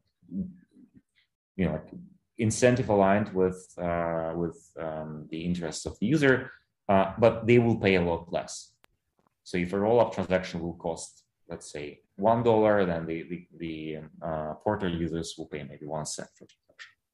you know like incentive aligned with uh, with um, the interests of the user, uh, but they will pay a lot less. So if a roll-up transaction will cost, let's say, one dollar, then the the, the uh, Porter users will pay maybe one cent for transaction.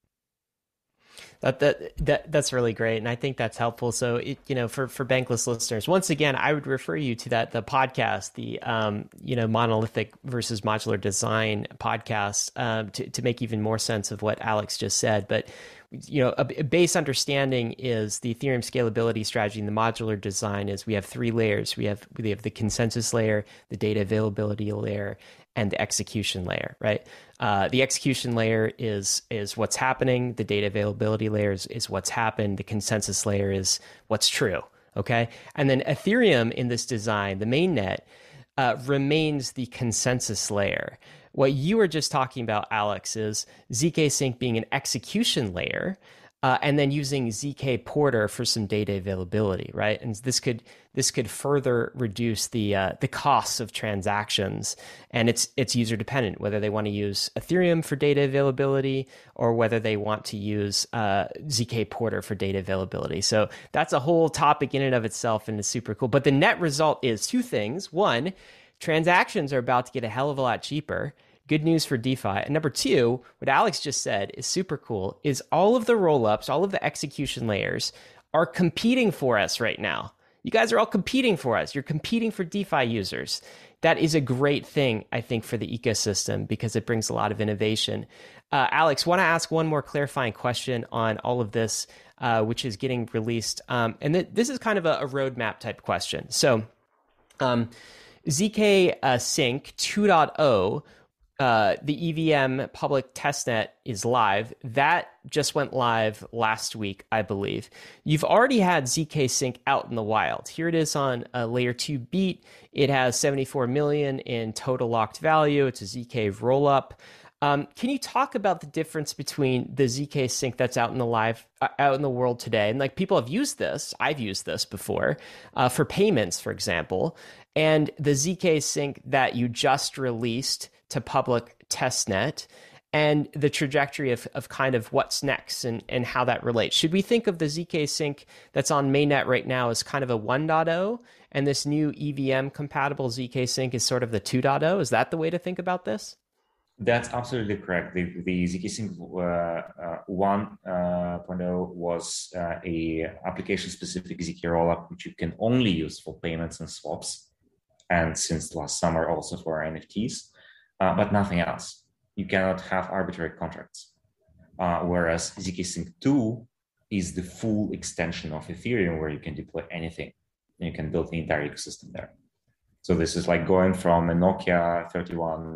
That, that that that's really great, and I think that's helpful. So, it, you know, for for Bankless listeners, once again, I would refer you to that the podcast, the um, you know, monolithic versus modular design podcast, um, to to make even more sense of what Alex just said. But you know, a, a base understanding is the Ethereum scalability strategy in the modular design is we have three layers. We have we have the consensus layer, the data availability layer, and the execution layer, right? Uh, the execution layer is is what's happening. The data availability layer is, is what's happened. The consensus layer is what's true, okay? And then Ethereum in this design, the mainnet, uh, remains the consensus layer. What you were just talking about, Alex, is Z K Sync being an execution layer, uh, and then using Z K Porter for some data availability, right? And this could this could further reduce the uh, the costs of transactions, and it's it's user dependent whether they want to use Ethereum for data availability or whether they want to use uh, Z K Porter for data availability. So that's a whole topic in and of itself, and it's super cool. But the net result is two things: one, transactions are about to get a hell of a lot cheaper. Good news for DeFi. And number two, what Alex just said is super cool, is all of the rollups, all of the execution layers are competing for us right now. You guys are all competing for us. You're competing for DeFi users. That is a great thing, I think, for the ecosystem because it brings a lot of innovation. Uh, Alex, want to ask one more clarifying question on all of this, uh, which is getting released. Um, and th- this is kind of a, a roadmap type question. So um, Z K uh, Sync two point oh, Uh, the E V M public testnet is live. That just went live last week, I believe. You've already had Z K Sync out in the wild. Here it is on a layer two beat. It has seventy-four million in total locked value. It's a Z K rollup. Um, can you talk about the difference between the Z K Sync that's out in the live, uh, out in the world today? And like people have used this, I've used this before uh, for payments, for example, and the Z K Sync that you just released to public testnet, and the trajectory of, of kind of what's next and, and how that relates. Should we think of the Z K Sync that's on mainnet right now as kind of a one point oh, and this new E V M compatible Z K Sync is sort of the two point oh? Is that the way to think about this? That's absolutely correct. The, the Z K Sync uh, uh, one point oh was uh, a application-specific Z K rollup, which you can only use for payments and swaps, and since last summer also for N F Ts. Uh, but nothing else. You cannot have arbitrary contracts. Uh, whereas Z K Sync two is the full extension of Ethereum where you can deploy anything and you can build the entire ecosystem there. So this is like going from a Nokia thirty-one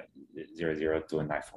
hundred to an iPhone.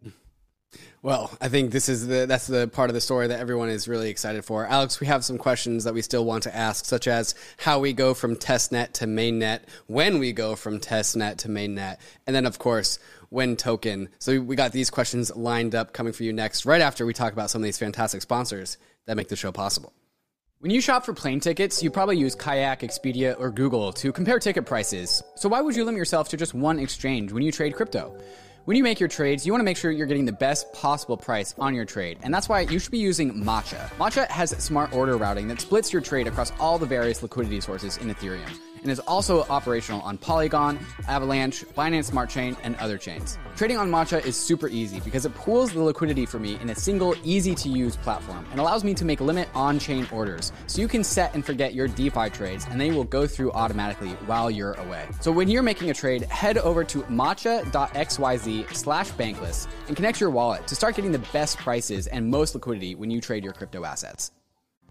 Well, I think this is the that's the part of the story that everyone is really excited for. Alex, we have some questions that we still want to ask, such as how we go from testnet to mainnet, when we go from testnet to mainnet, and then, of course, when token. So we got these questions lined up coming for you next, right after we talk about some of these fantastic sponsors that make the show possible. When you shop for plane tickets, you probably use Kayak, Expedia, or Google to compare ticket prices. So why would you limit yourself to just one exchange when you trade crypto? When you make your trades, you want to make sure you're getting the best possible price on your trade, and that's why you should be using Matcha. Matcha has smart order routing that splits your trade across all the various liquidity sources in Ethereum, and is also operational on Polygon, Avalanche, Binance Smart Chain, and other chains. Trading on Matcha is super easy because it pools the liquidity for me in a single, easy-to-use platform and allows me to make limit on-chain orders, so you can set and forget your DeFi trades, and they will go through automatically while you're away. So when you're making a trade, head over to matcha.xyz slash bankless and connect your wallet to start getting the best prices and most liquidity when you trade your crypto assets.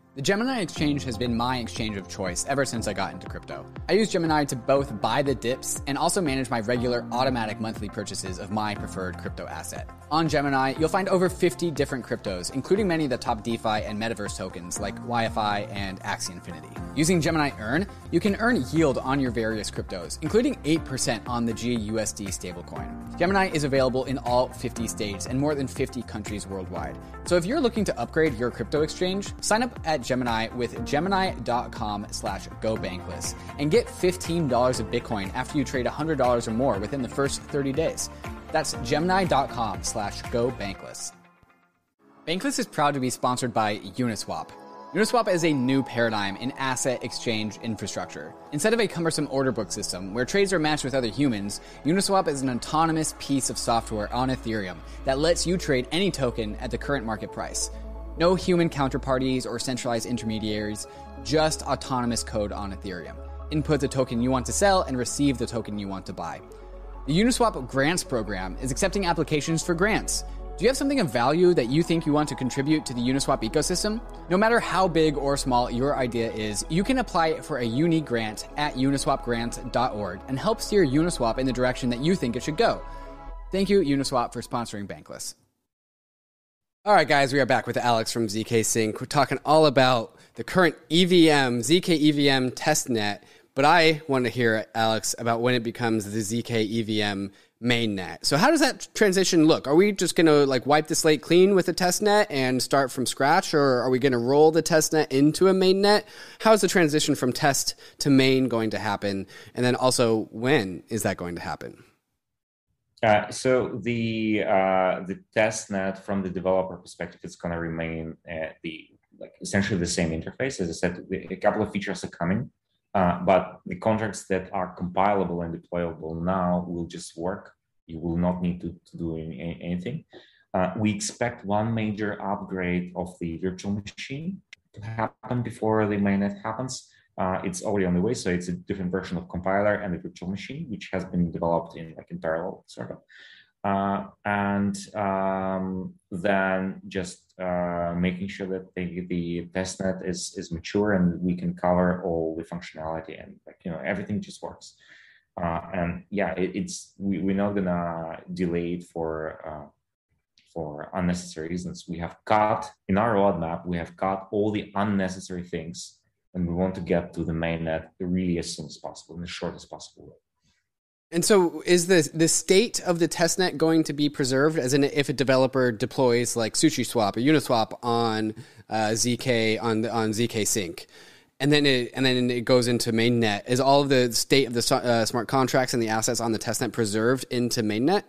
The Gemini exchange has been my exchange of choice ever since I got into crypto. I use Gemini to both buy the dips and also manage my regular automatic monthly purchases of my preferred crypto asset. On Gemini, you'll find over fifty different cryptos, including many of the top DeFi and metaverse tokens like Y F I and Axie Infinity. Using Gemini Earn, you can earn yield on your various cryptos, including eight percent on the G U S D stablecoin. Gemini is available in all fifty states and more than fifty countries worldwide. So if you're looking to upgrade your crypto exchange, sign up at Gemini with gemini.com slash gobankless and get fifteen dollars of Bitcoin after you trade one hundred dollars or more within the first thirty days. That's gemini.com slash gobankless. Bankless is proud to be sponsored by Uniswap. Uniswap is a new paradigm in asset exchange infrastructure. Instead of a cumbersome order book system where trades are matched with other humans, Uniswap is an autonomous piece of software on Ethereum that lets you trade any token at the current market price. No human counterparties or centralized intermediaries, just autonomous code on Ethereum. Input the token you want to sell and receive the token you want to buy. The Uniswap Grants program is accepting applications for grants. Do you have something of value that you think you want to contribute to the Uniswap ecosystem? No matter how big or small your idea is, you can apply for a unique grant at uniswap grant dot org and help steer Uniswap in the direction that you think it should go. Thank you, Uniswap, for sponsoring Bankless. All right, guys, we are back with Alex from Z K Sync. We're talking all about the current E V M, Z K E V M testnet, but I want to hear, Alex, about when it becomes the Z K E V M mainnet. So how does that transition look? Are we just going to like wipe the slate clean with a testnet and start from scratch, or are we going to roll the testnet into a mainnet? How is the transition from test to main going to happen? And then also, when is that going to happen? Uh, so the uh, the testnet from the developer perspective is going to remain uh, the like essentially the same interface. As I said, a couple of features are coming. Uh, but the contracts that are compilable and deployable now will just work. You will not need to, to do any, anything. Uh, we expect one major upgrade of the virtual machine to happen before the mainnet happens. Uh, it's already on the way, so it's a different version of compiler and the virtual machine, which has been developed in like in parallel, sort of. Uh, and um, then just uh, making sure that the, the testnet is is mature and we can cover all the functionality and like you know everything just works. Uh, and yeah, it, it's we, we're not gonna delay it for uh, for unnecessary reasons. We have cut in our roadmap. We have cut all the unnecessary things, and we want to get to the mainnet really as soon as possible, in the shortest possible way. And so is the the state of the testnet going to be preserved, as in if a developer deploys like SushiSwap or Uniswap on uh, Z K on on Z K Sync, and then it and then it goes into mainnet? Is all of the state of the uh, smart contracts and the assets on the testnet preserved into mainnet?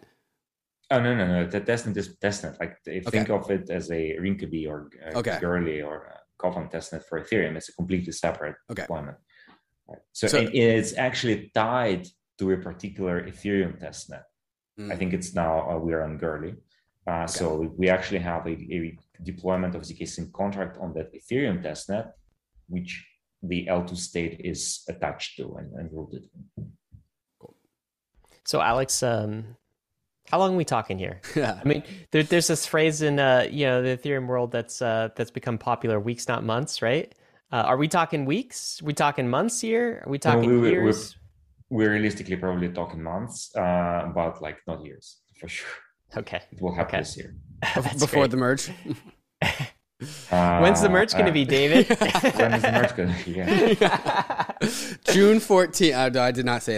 Oh no no no! The testnet is testnet. Like think okay. of it as a Rinkeby or uh, okay. Goerli or uh, Kotlin testnet for Ethereum. It's a completely separate okay. deployment. Right. So, so it, it's actually tied to a particular Ethereum testnet. Mm. I think it's now uh, we're on Goerli. Uh, okay. So we actually have a, a deployment of Z K Sync contract on that Ethereum testnet, which the L two state is attached to and, and rooted. Cool. So Alex, um, how long are we talking here? Yeah. I mean, there, there's this phrase in uh, you know the Ethereum world that's uh, that's become popular: weeks, not months, right? Uh, are we talking weeks? Are we talking months here? Are we talking no, we, years? We're, we're realistically probably talking months, uh, but like not years for sure. Okay, it will happen okay. this year before great. the merge. Uh, When's the merge going to uh, be, David? When is the merge going to be? Yeah. June fourteenth. Uh, no, I did not say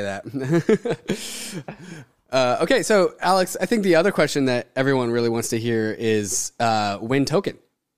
that. uh, okay, so Alex, I think the other question that everyone really wants to hear is uh, when token.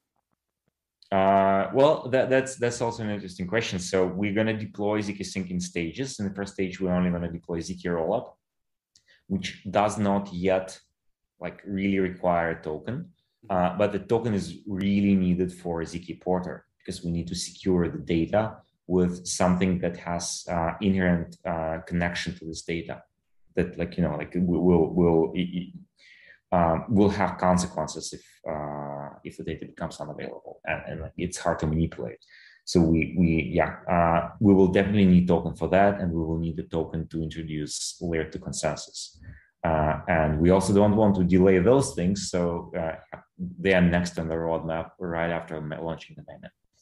Uh, well, that, that's that's also an interesting question. So we're going to deploy Z K Sync in stages. In the first stage, we're only going to deploy Z K Rollup, which does not yet like really require a token. Uh, but the token is really needed for Z K Porter because we need to secure the data with something that has uh, inherent uh, connection to this data that, like you know, like will will um, will have consequences if uh, if the data becomes unavailable and, and like, it's hard to manipulate. So we we yeah uh, we will definitely need token for that, and we will need the token to introduce layer two consensus. Uh, and we also don't want to delay those things, so uh, they are next on the roadmap right after launching the mainnet.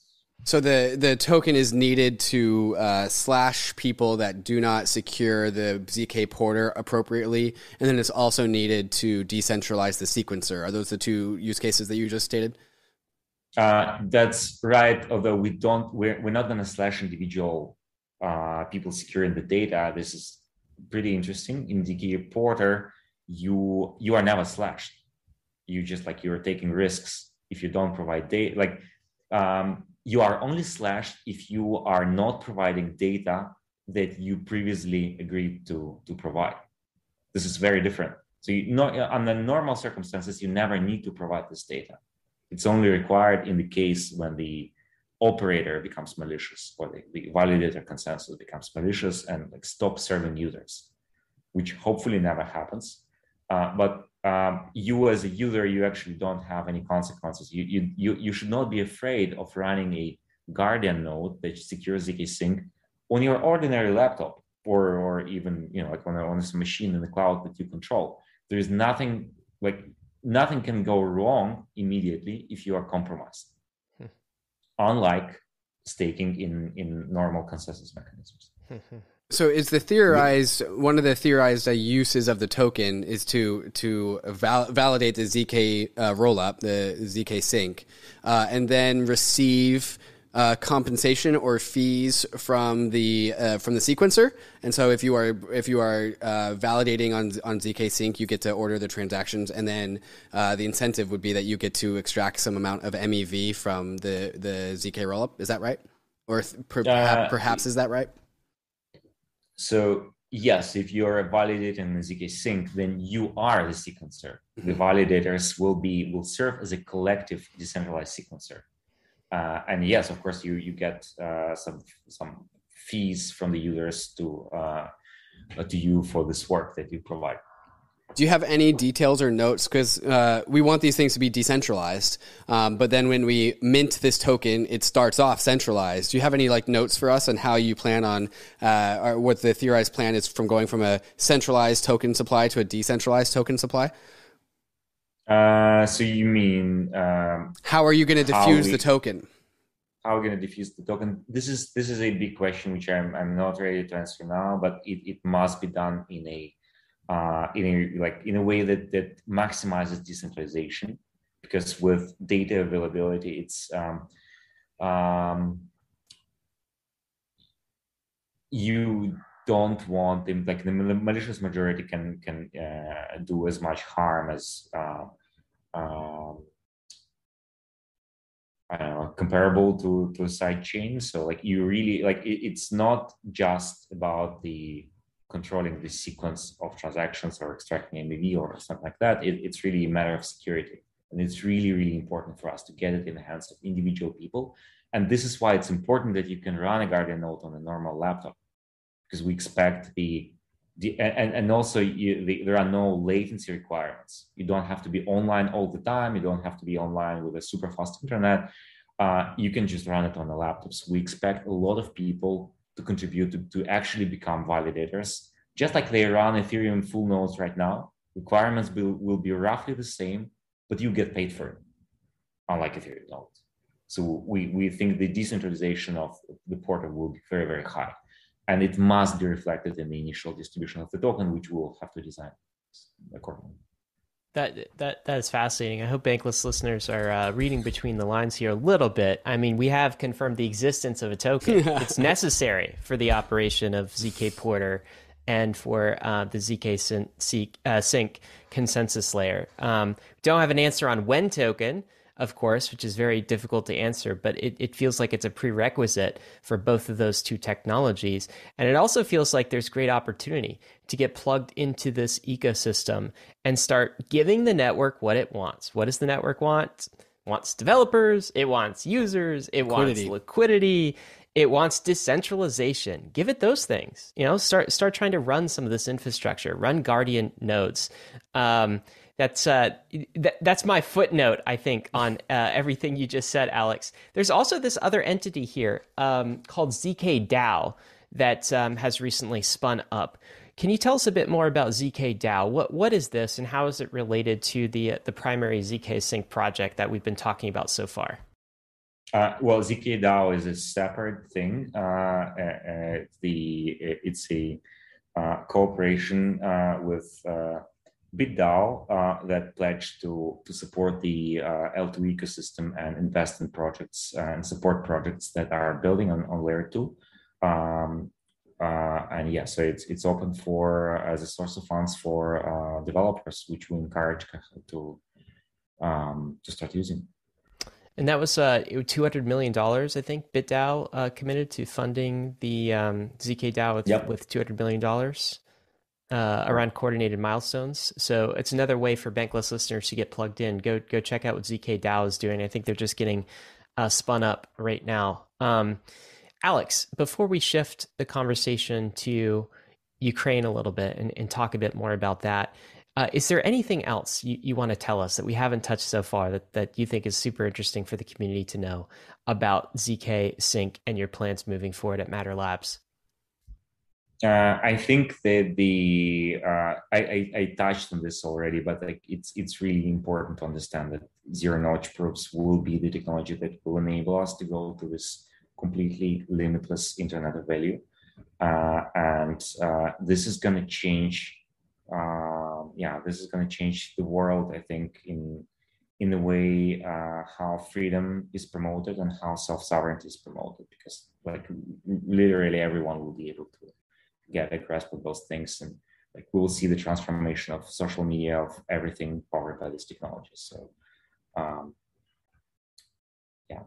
So the, the token is needed to uh, slash people that do not secure the Z K porter appropriately, and then it's also needed to decentralize the sequencer. Are those the two use cases that you just stated? Uh, that's right. Although we don't, we're, we're not going to slash individual uh, people securing the data. This is pretty interesting. In Z K porter, you you are never slashed. You just like you're taking risks if you don't provide data. Like. Um, You are only slashed if you are not providing data that you previously agreed to, to provide. This is very different. So you know, under normal circumstances, you never need to provide this data. It's only required in the case when the operator becomes malicious or the, the validator consensus becomes malicious and like stops serving users, which hopefully never happens. Uh, but um, you as a user, you actually don't have any consequences. You, you, you, you should not be afraid of running a Guardian node that secures Z K Sync on your ordinary laptop or, or even, you know, like on a, on a machine in the cloud that you control. There is nothing, like nothing can go wrong immediately if you are compromised. Hmm. Unlike staking in, in normal consensus mechanisms. So is the theorized one of the theorized uh, uses of the token is to to val- validate the Z K uh, rollup, the Z K sync, uh, and then receive uh, compensation or fees from the uh, from the sequencer. And so if you are if you are uh, validating on on Z K sync, you get to order the transactions, and then uh, the incentive would be that you get to extract some amount of M E V from the the Z K rollup. Is that right? Or th- per- uh, perhaps is that right? So yes, if you're validating the Z K sync, then you are the sequencer. Mm-hmm. The validators will be will serve as a collective decentralized sequencer. Uh, and yes, of course, you you get uh, some some fees from the users to uh, to you for this work that you provide. Do you have any details or notes? Because uh, we want these things to be decentralized, um, but then when we mint this token, it starts off centralized. Do you have any like notes for us on how you plan on, uh, or what the theorized plan is from going from a centralized token supply to a decentralized token supply? Uh, so you mean um, how are you going to diffuse we, the token? How are we going to diffuse the token? This is this is a big question which I'm I'm not ready to answer now, but it, it must be done in a Uh, in a like in a way that that maximizes decentralization, because with data availability, it's um, um, you don't want them like the malicious majority can can uh, do as much harm as uh, um, I don't know, comparable to to a side chain. So like you really like it, it's not just about the controlling the sequence of transactions or extracting M E V or something like that. It, it's really a matter of security. And it's really, really important for us to get it in the hands of individual people. And this is why it's important that you can run a Guardian node on a normal laptop, because we expect the, the and, and also you, the, there are no latency requirements. You don't have to be online all the time. You don't have to be online with a super fast internet. Uh, you can just run it on the laptops. We expect a lot of people to contribute to, to actually become validators. Just like they run Ethereum full nodes right now, requirements will, will be roughly the same, but you get paid for it, unlike Ethereum nodes. So we, we think the decentralization of the portal will be very, very high. And it must be reflected in the initial distribution of the token, which we will have to design accordingly. That that that is fascinating. I hope Bankless listeners are uh, reading between the lines here a little bit. I mean, we have confirmed the existence of a token. It's necessary for the operation of Z K Porter and for uh, the Z K Sync, uh, Sync consensus layer. Um, we don't have an answer on when token, of course, which is very difficult to answer, but it, it feels like it's a prerequisite for both of those two technologies. And it also feels like there's great opportunity to get plugged into this ecosystem and start giving the network what it wants. What does the network want? It wants developers, it wants users, it liquidity. wants liquidity, it wants decentralization. Give it those things. You know, start start trying to run some of this infrastructure, run Guardian nodes. Um, That's uh, th- that's my footnote, I think, on uh, everything you just said, Alex. There's also this other entity here um, called Z K DAO that um, has recently spun up. Can you tell us a bit more about Z K DAO? What what is this, and how is it related to the the primary Z K Sync project that we've been talking about so far? Uh, well, Z K DAO is a separate thing. Uh, uh, the it's a uh, cooperation uh, with uh, BitDAO uh, that pledged to to support the uh, L two ecosystem and invest in projects and support projects that are building on, on layer two. Um, uh, and yeah, so it's it's open for as a source of funds for uh, developers, which we encourage to um, to start using. And that was uh, two hundred million dollars, I think, BitDAO uh, committed to funding the um, Z K DAO with, Yep. with two hundred million dollars uh, around coordinated milestones. So it's another way for Bankless listeners to get plugged in. Go go check out what Z K DAO is doing. I think they're just getting uh, spun up right now. Um, Alex, before we shift the conversation to Ukraine a little bit and, and talk a bit more about that, Uh, is there anything else you, you want to tell us that we haven't touched so far that, that you think is super interesting for the community to know about Z K Sync and your plans moving forward at Matter Labs? Uh, I think that the uh, I, I, I touched on this already, but like it's it's really important to understand that zero knowledge proofs will be the technology that will enable us to go to this completely limitless internet of value, uh, and uh, this is going to change. Uh, yeah, this is going to change the world. I think in in the way uh, how freedom is promoted and how self sovereignty is promoted, because like literally everyone will be able to get a grasp of those things, and like we will see the transformation of social media, of everything powered by this technology. So um, yeah.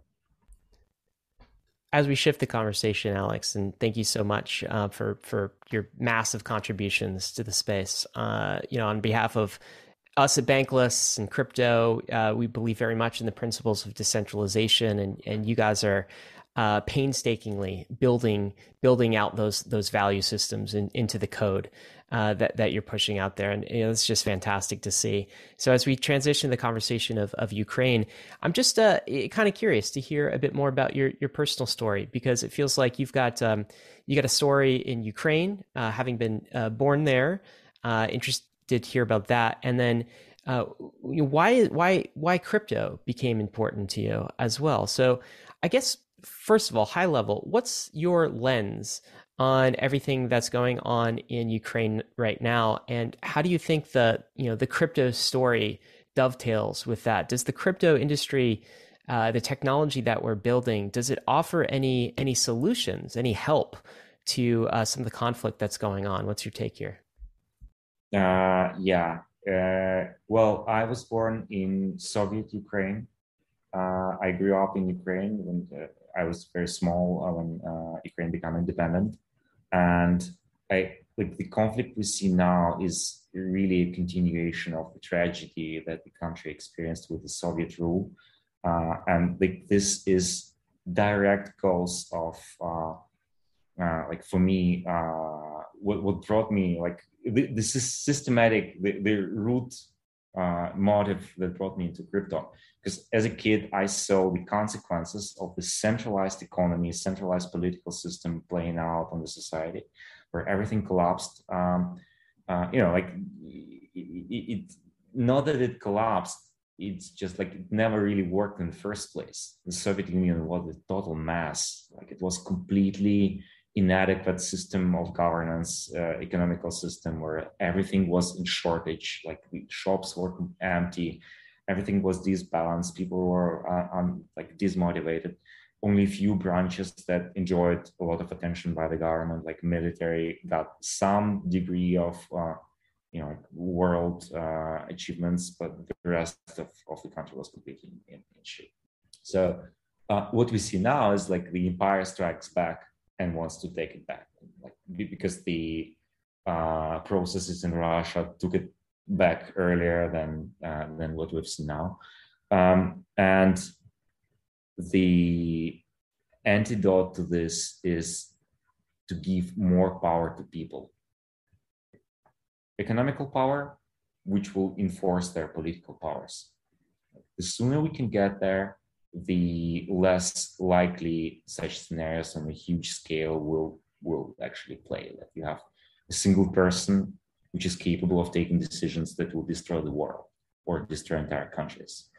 As we shift the conversation, Alex, and thank you so much uh, for for your massive contributions to the space. Uh, you know, on behalf of us at Bankless and crypto, uh, we believe very much in the principles of decentralization, and and you guys are uh, painstakingly building building out those those value systems in, into the code uh, that that you're pushing out there, and you know, it's just fantastic to see. So as we transition the conversation of of Ukraine, I'm just uh, kind of curious to hear a bit more about your your personal story, because it feels like you've got um, you got a story in Ukraine, uh, having been uh, born there. Uh, interested to hear about that, and then uh, why why why crypto became important to you as well. So I guess first of all, high level, what's your lens on everything that's going on in Ukraine right now, and how do you think the you know the crypto story dovetails with that? Does the crypto industry, uh, the technology that we're building, does it offer any any solutions, any help to uh, some of the conflict that's going on? What's your take here? Uh, yeah. Uh, well, I was born in Soviet Ukraine. Uh, I grew up in Ukraine when uh, I was very small uh, when uh, Ukraine became independent, and I like the conflict we see now is really a continuation of the tragedy that the country experienced with the Soviet rule, uh, and like this is direct cause of uh, uh, like for me uh, what what brought me like this is systematic the, the root uh, motive that brought me into crypto. Because as a kid, I saw the consequences of the centralized economy, centralized political system playing out on the society, where everything collapsed. Um, uh, you know, like it, it, not that it collapsed, it's just like it never really worked in the first place. The Soviet Union was a total mess. Like it was completely inadequate system of governance, uh, economical system where everything was in shortage, like the shops were empty, everything was disbalanced, people were uh, um, like dismotivated. Only a few branches that enjoyed a lot of attention by the government, like military, got some degree of uh, you know world uh, achievements, but the rest of, of the country was completely in, in shit. So uh, what we see now is like the empire strikes back and wants to take it back, like, because the uh, processes in Russia took it back earlier than uh, than what we've seen now, um, and the antidote to this is to give more power to people, economical power, which will enforce their political powers. The sooner we can get there, the less likely such scenarios on a huge scale will will actually play. That you have a single person which is capable of taking decisions that will destroy the world or destroy entire countries.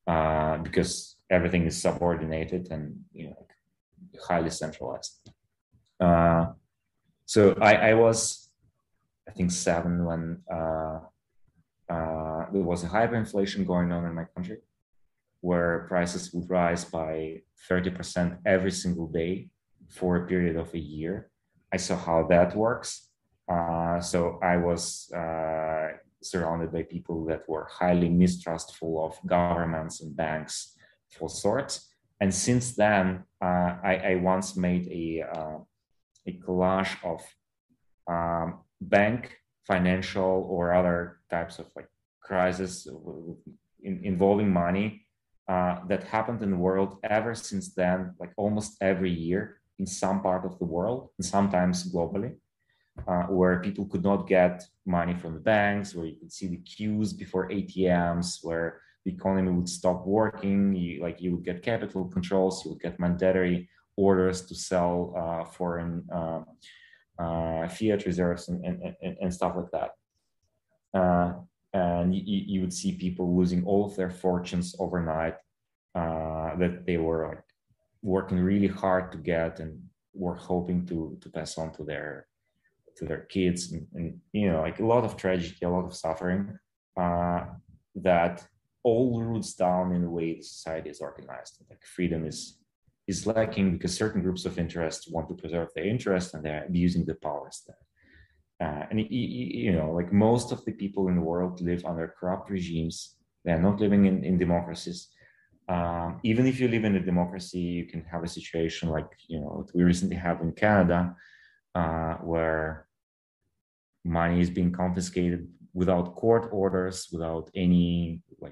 uh, because everything is subordinated and you know highly centralized. Uh, so I, I was, I think, seven when uh, uh, there was a hyperinflation going on in my country, where prices would rise by thirty percent every single day for a period of a year. I saw how that works. Uh, so I was uh, surrounded by people that were highly mistrustful of governments and banks of all sorts. And since then, uh, I, I once made a, uh, a collage of um, bank, financial, or other types of like crisis in, involving money uh, that happened in the world ever since then, like almost every year in some part of the world, and sometimes globally. Uh, where people could not get money from the banks, where you could see the queues before A T Ms, where the economy would stop working, you, like you would get capital controls, you would get mandatory orders to sell uh, foreign uh, uh, fiat reserves and, and, and, and stuff like that. Uh, and you, you would see people losing all of their fortunes overnight uh, that they were like working really hard to get and were hoping to, to pass on to their to their kids, and, and you know, like a lot of tragedy, a lot of suffering uh, that all roots down in the way the society is organized. Like freedom is is lacking because certain groups of interest want to preserve their interest and they're abusing the powers there. Uh, and you, you know, like most of the people in the world live under corrupt regimes. They are not living in, in democracies. Um, even if you live in a democracy, you can have a situation like you know what we recently have in Canada, uh, where money is being confiscated without court orders, without any like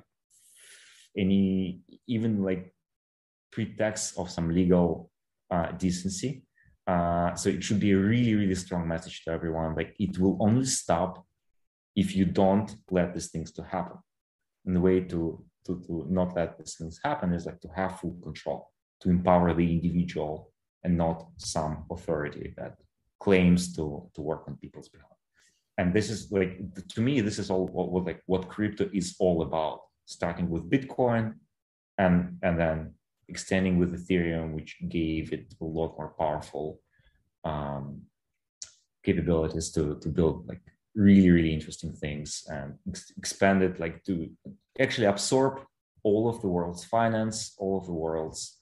any even like pretext of some legal uh, decency. Uh, so it should be a really, really strong message to everyone. Like it will only stop if you don't let these things to happen. And the way to, to, to not let these things happen is like to have full control, to empower the individual and not some authority that claims to, to work on people's behalf. And this is like, to me, this is all what, what like what crypto is all about, starting with Bitcoin and, and then extending with Ethereum, which gave it a lot more powerful um, capabilities to, to build like really, really interesting things and ex- expand it like to actually absorb all of the world's finance, all of the world's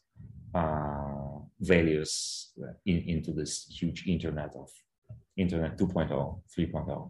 uh, values in, into this huge internet of Internet two point oh, three point oh.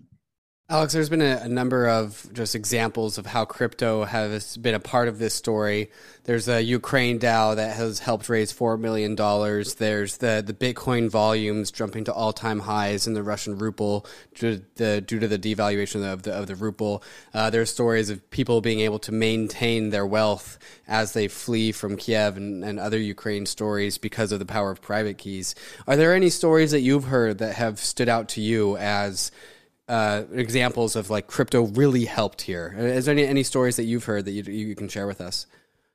Alex, there's been a, a number of just examples of how crypto has been a part of this story. There's a Ukraine DAO that has helped raise four million dollars. There's the, the Bitcoin volumes jumping to all-time highs in the Russian ruble due to the, due to the devaluation of the, of the ruble. Uh, there's stories of people being able to maintain their wealth as they flee from Kiev and, and other Ukraine stories because of the power of private keys. Are there any stories that you've heard that have stood out to you as Uh, examples of like crypto really helped here? Is there any, any stories that you've heard that you, you can share with us?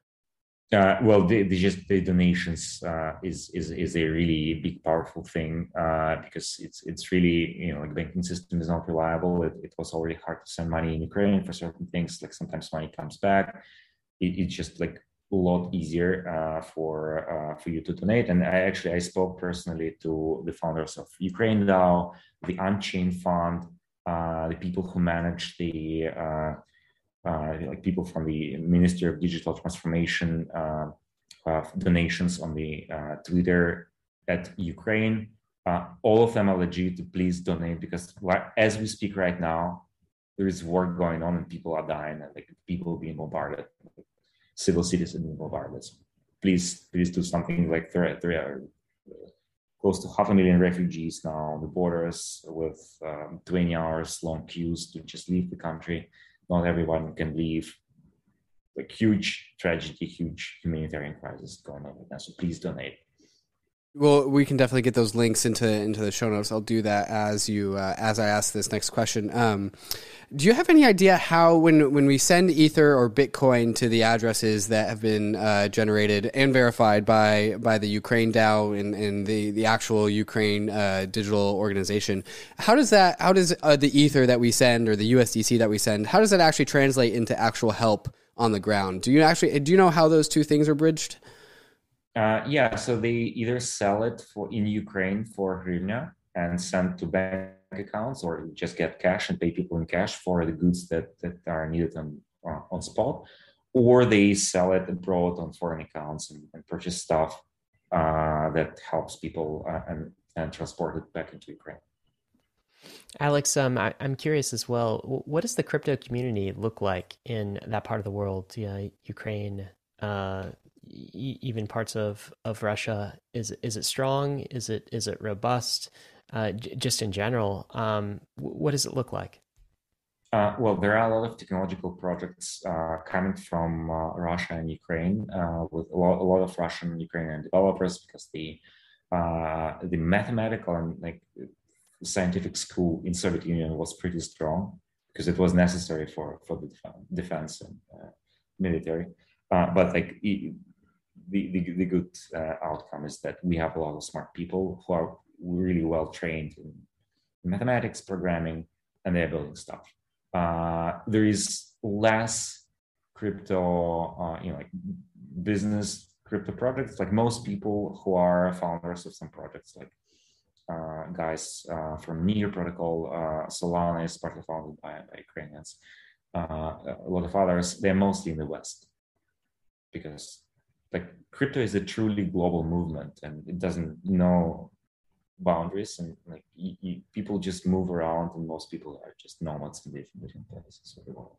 Uh, well, the, the just the donations uh, is is is a really big, powerful thing uh, because it's it's really you know like banking system is not reliable. It, it was already hard to send money in Ukraine for certain things. Like sometimes money comes back. It, it's just like a lot easier uh, for uh, for you to donate. And I actually I spoke personally to the founders of Ukraine DAO, the Unchained Fund. Uh, the people who manage the uh, uh, like people from the Ministry of Digital Transformation uh, uh, donations on the uh, Twitter at Ukraine. Uh, all of them are legit to please donate because as we speak right now, there is war going on and people are dying and like people being bombarded, civil citizens being bombarded. So please, please do something. Like there, there are close to half a million refugees now on the borders with um, twenty hours long queues to just leave the country. Not everyone can leave. Like huge tragedy, huge humanitarian crisis going on right now. So please donate. Well, we can definitely get those links into into the show notes. I'll do that as you uh, as I ask this next question. Um, do you have any idea how when when we send Ether or Bitcoin to the addresses that have been uh, generated and verified by by the Ukraine DAO and, and the the actual Ukraine uh, digital organization, how does that how does uh, the Ether that we send or the U S D C that we send, how does that actually translate into actual help on the ground. Do you actually do you know how those two things are bridged? Uh, yeah, so they either sell it for in Ukraine for hryvnia and send to bank accounts, or just get cash and pay people in cash for the goods that, that are needed on uh, on spot, or they sell it abroad on foreign accounts and, and purchase stuff uh, that helps people uh, and, and transport it back into Ukraine. Alex, um, I, I'm curious as well. What does the crypto community look like in that part of the world? Yeah, Ukraine, uh, e- even parts of, of Russia. Is is it strong? Is it is it robust? Uh, j- just in general, um, what does it look like? Uh, well, there are a lot of technological projects uh, coming from uh, Russia and Ukraine uh, with a lot, a lot of Russian and Ukrainian developers, because the uh, the mathematical and like scientific school in Soviet Union was pretty strong, because it was necessary for for the defense and uh, military. Uh, but like the the, the good uh, outcome is that we have a lot of smart people who are really well trained in mathematics, programming, and they're building stuff. Uh, there is less crypto, uh, you know, like business crypto projects. Like most people who are founders of some projects, like uh, guys uh, from Near Protocol, uh, Solana is partly founded by, by Ukrainians. Uh, a lot of others, they're mostly in the West, because like crypto is a truly global movement, and it doesn't know boundaries, and like you, you, people just move around, and most people are just nomads in different, different places of the world.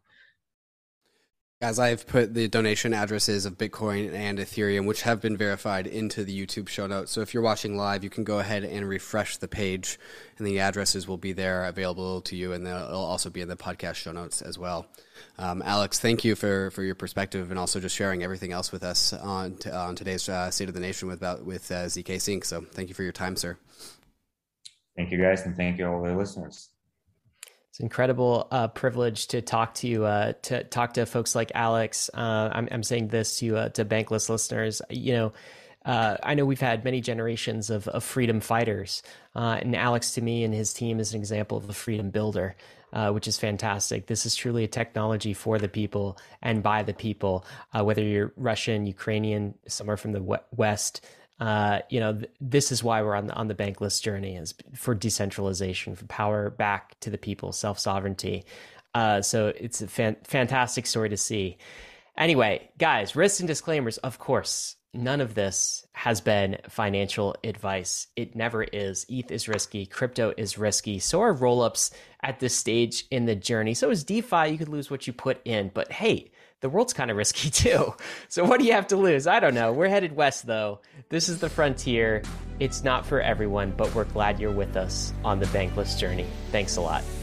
As I've put the donation addresses of Bitcoin and Ethereum, which have been verified, into the YouTube show notes. So if you're watching live, you can go ahead and refresh the page, and the addresses will be there available to you, and they'll also be in the podcast show notes as well. Um, Alex, thank you for, for your perspective, and also just sharing everything else with us on t- on today's uh, State of the Nation with with uh, Z K Sync. So thank you for your time, sir. Thank you, guys, and thank you all the listeners. It's an incredible uh, privilege to talk to you, uh, to talk to folks like Alex. Uh, I'm, I'm saying this to uh, to Bankless listeners. You know, uh, I know we've had many generations of, of freedom fighters, uh, and Alex, to me, and his team is an example of a freedom builder, uh, which is fantastic. This is truly a technology for the people and by the people. Uh, whether you're Russian, Ukrainian, somewhere from the West. Uh, you know, th- this is why we're on the, on the Bankless journey, is for decentralization, for power back to the people, self-sovereignty. Uh, so it's a fan- fantastic story to see. Anyway, guys, risks and disclaimers, of course, none of this has been financial advice. It never is. E T H is risky. Crypto is risky. So are rollups at this stage in the journey. So is DeFi. You could lose what you put in. But hey, the world's kind of risky too. So what do you have to lose? I don't know. We're headed west, though. This is the frontier. It's not for everyone, but we're glad you're with us on the Bankless journey. Thanks a lot.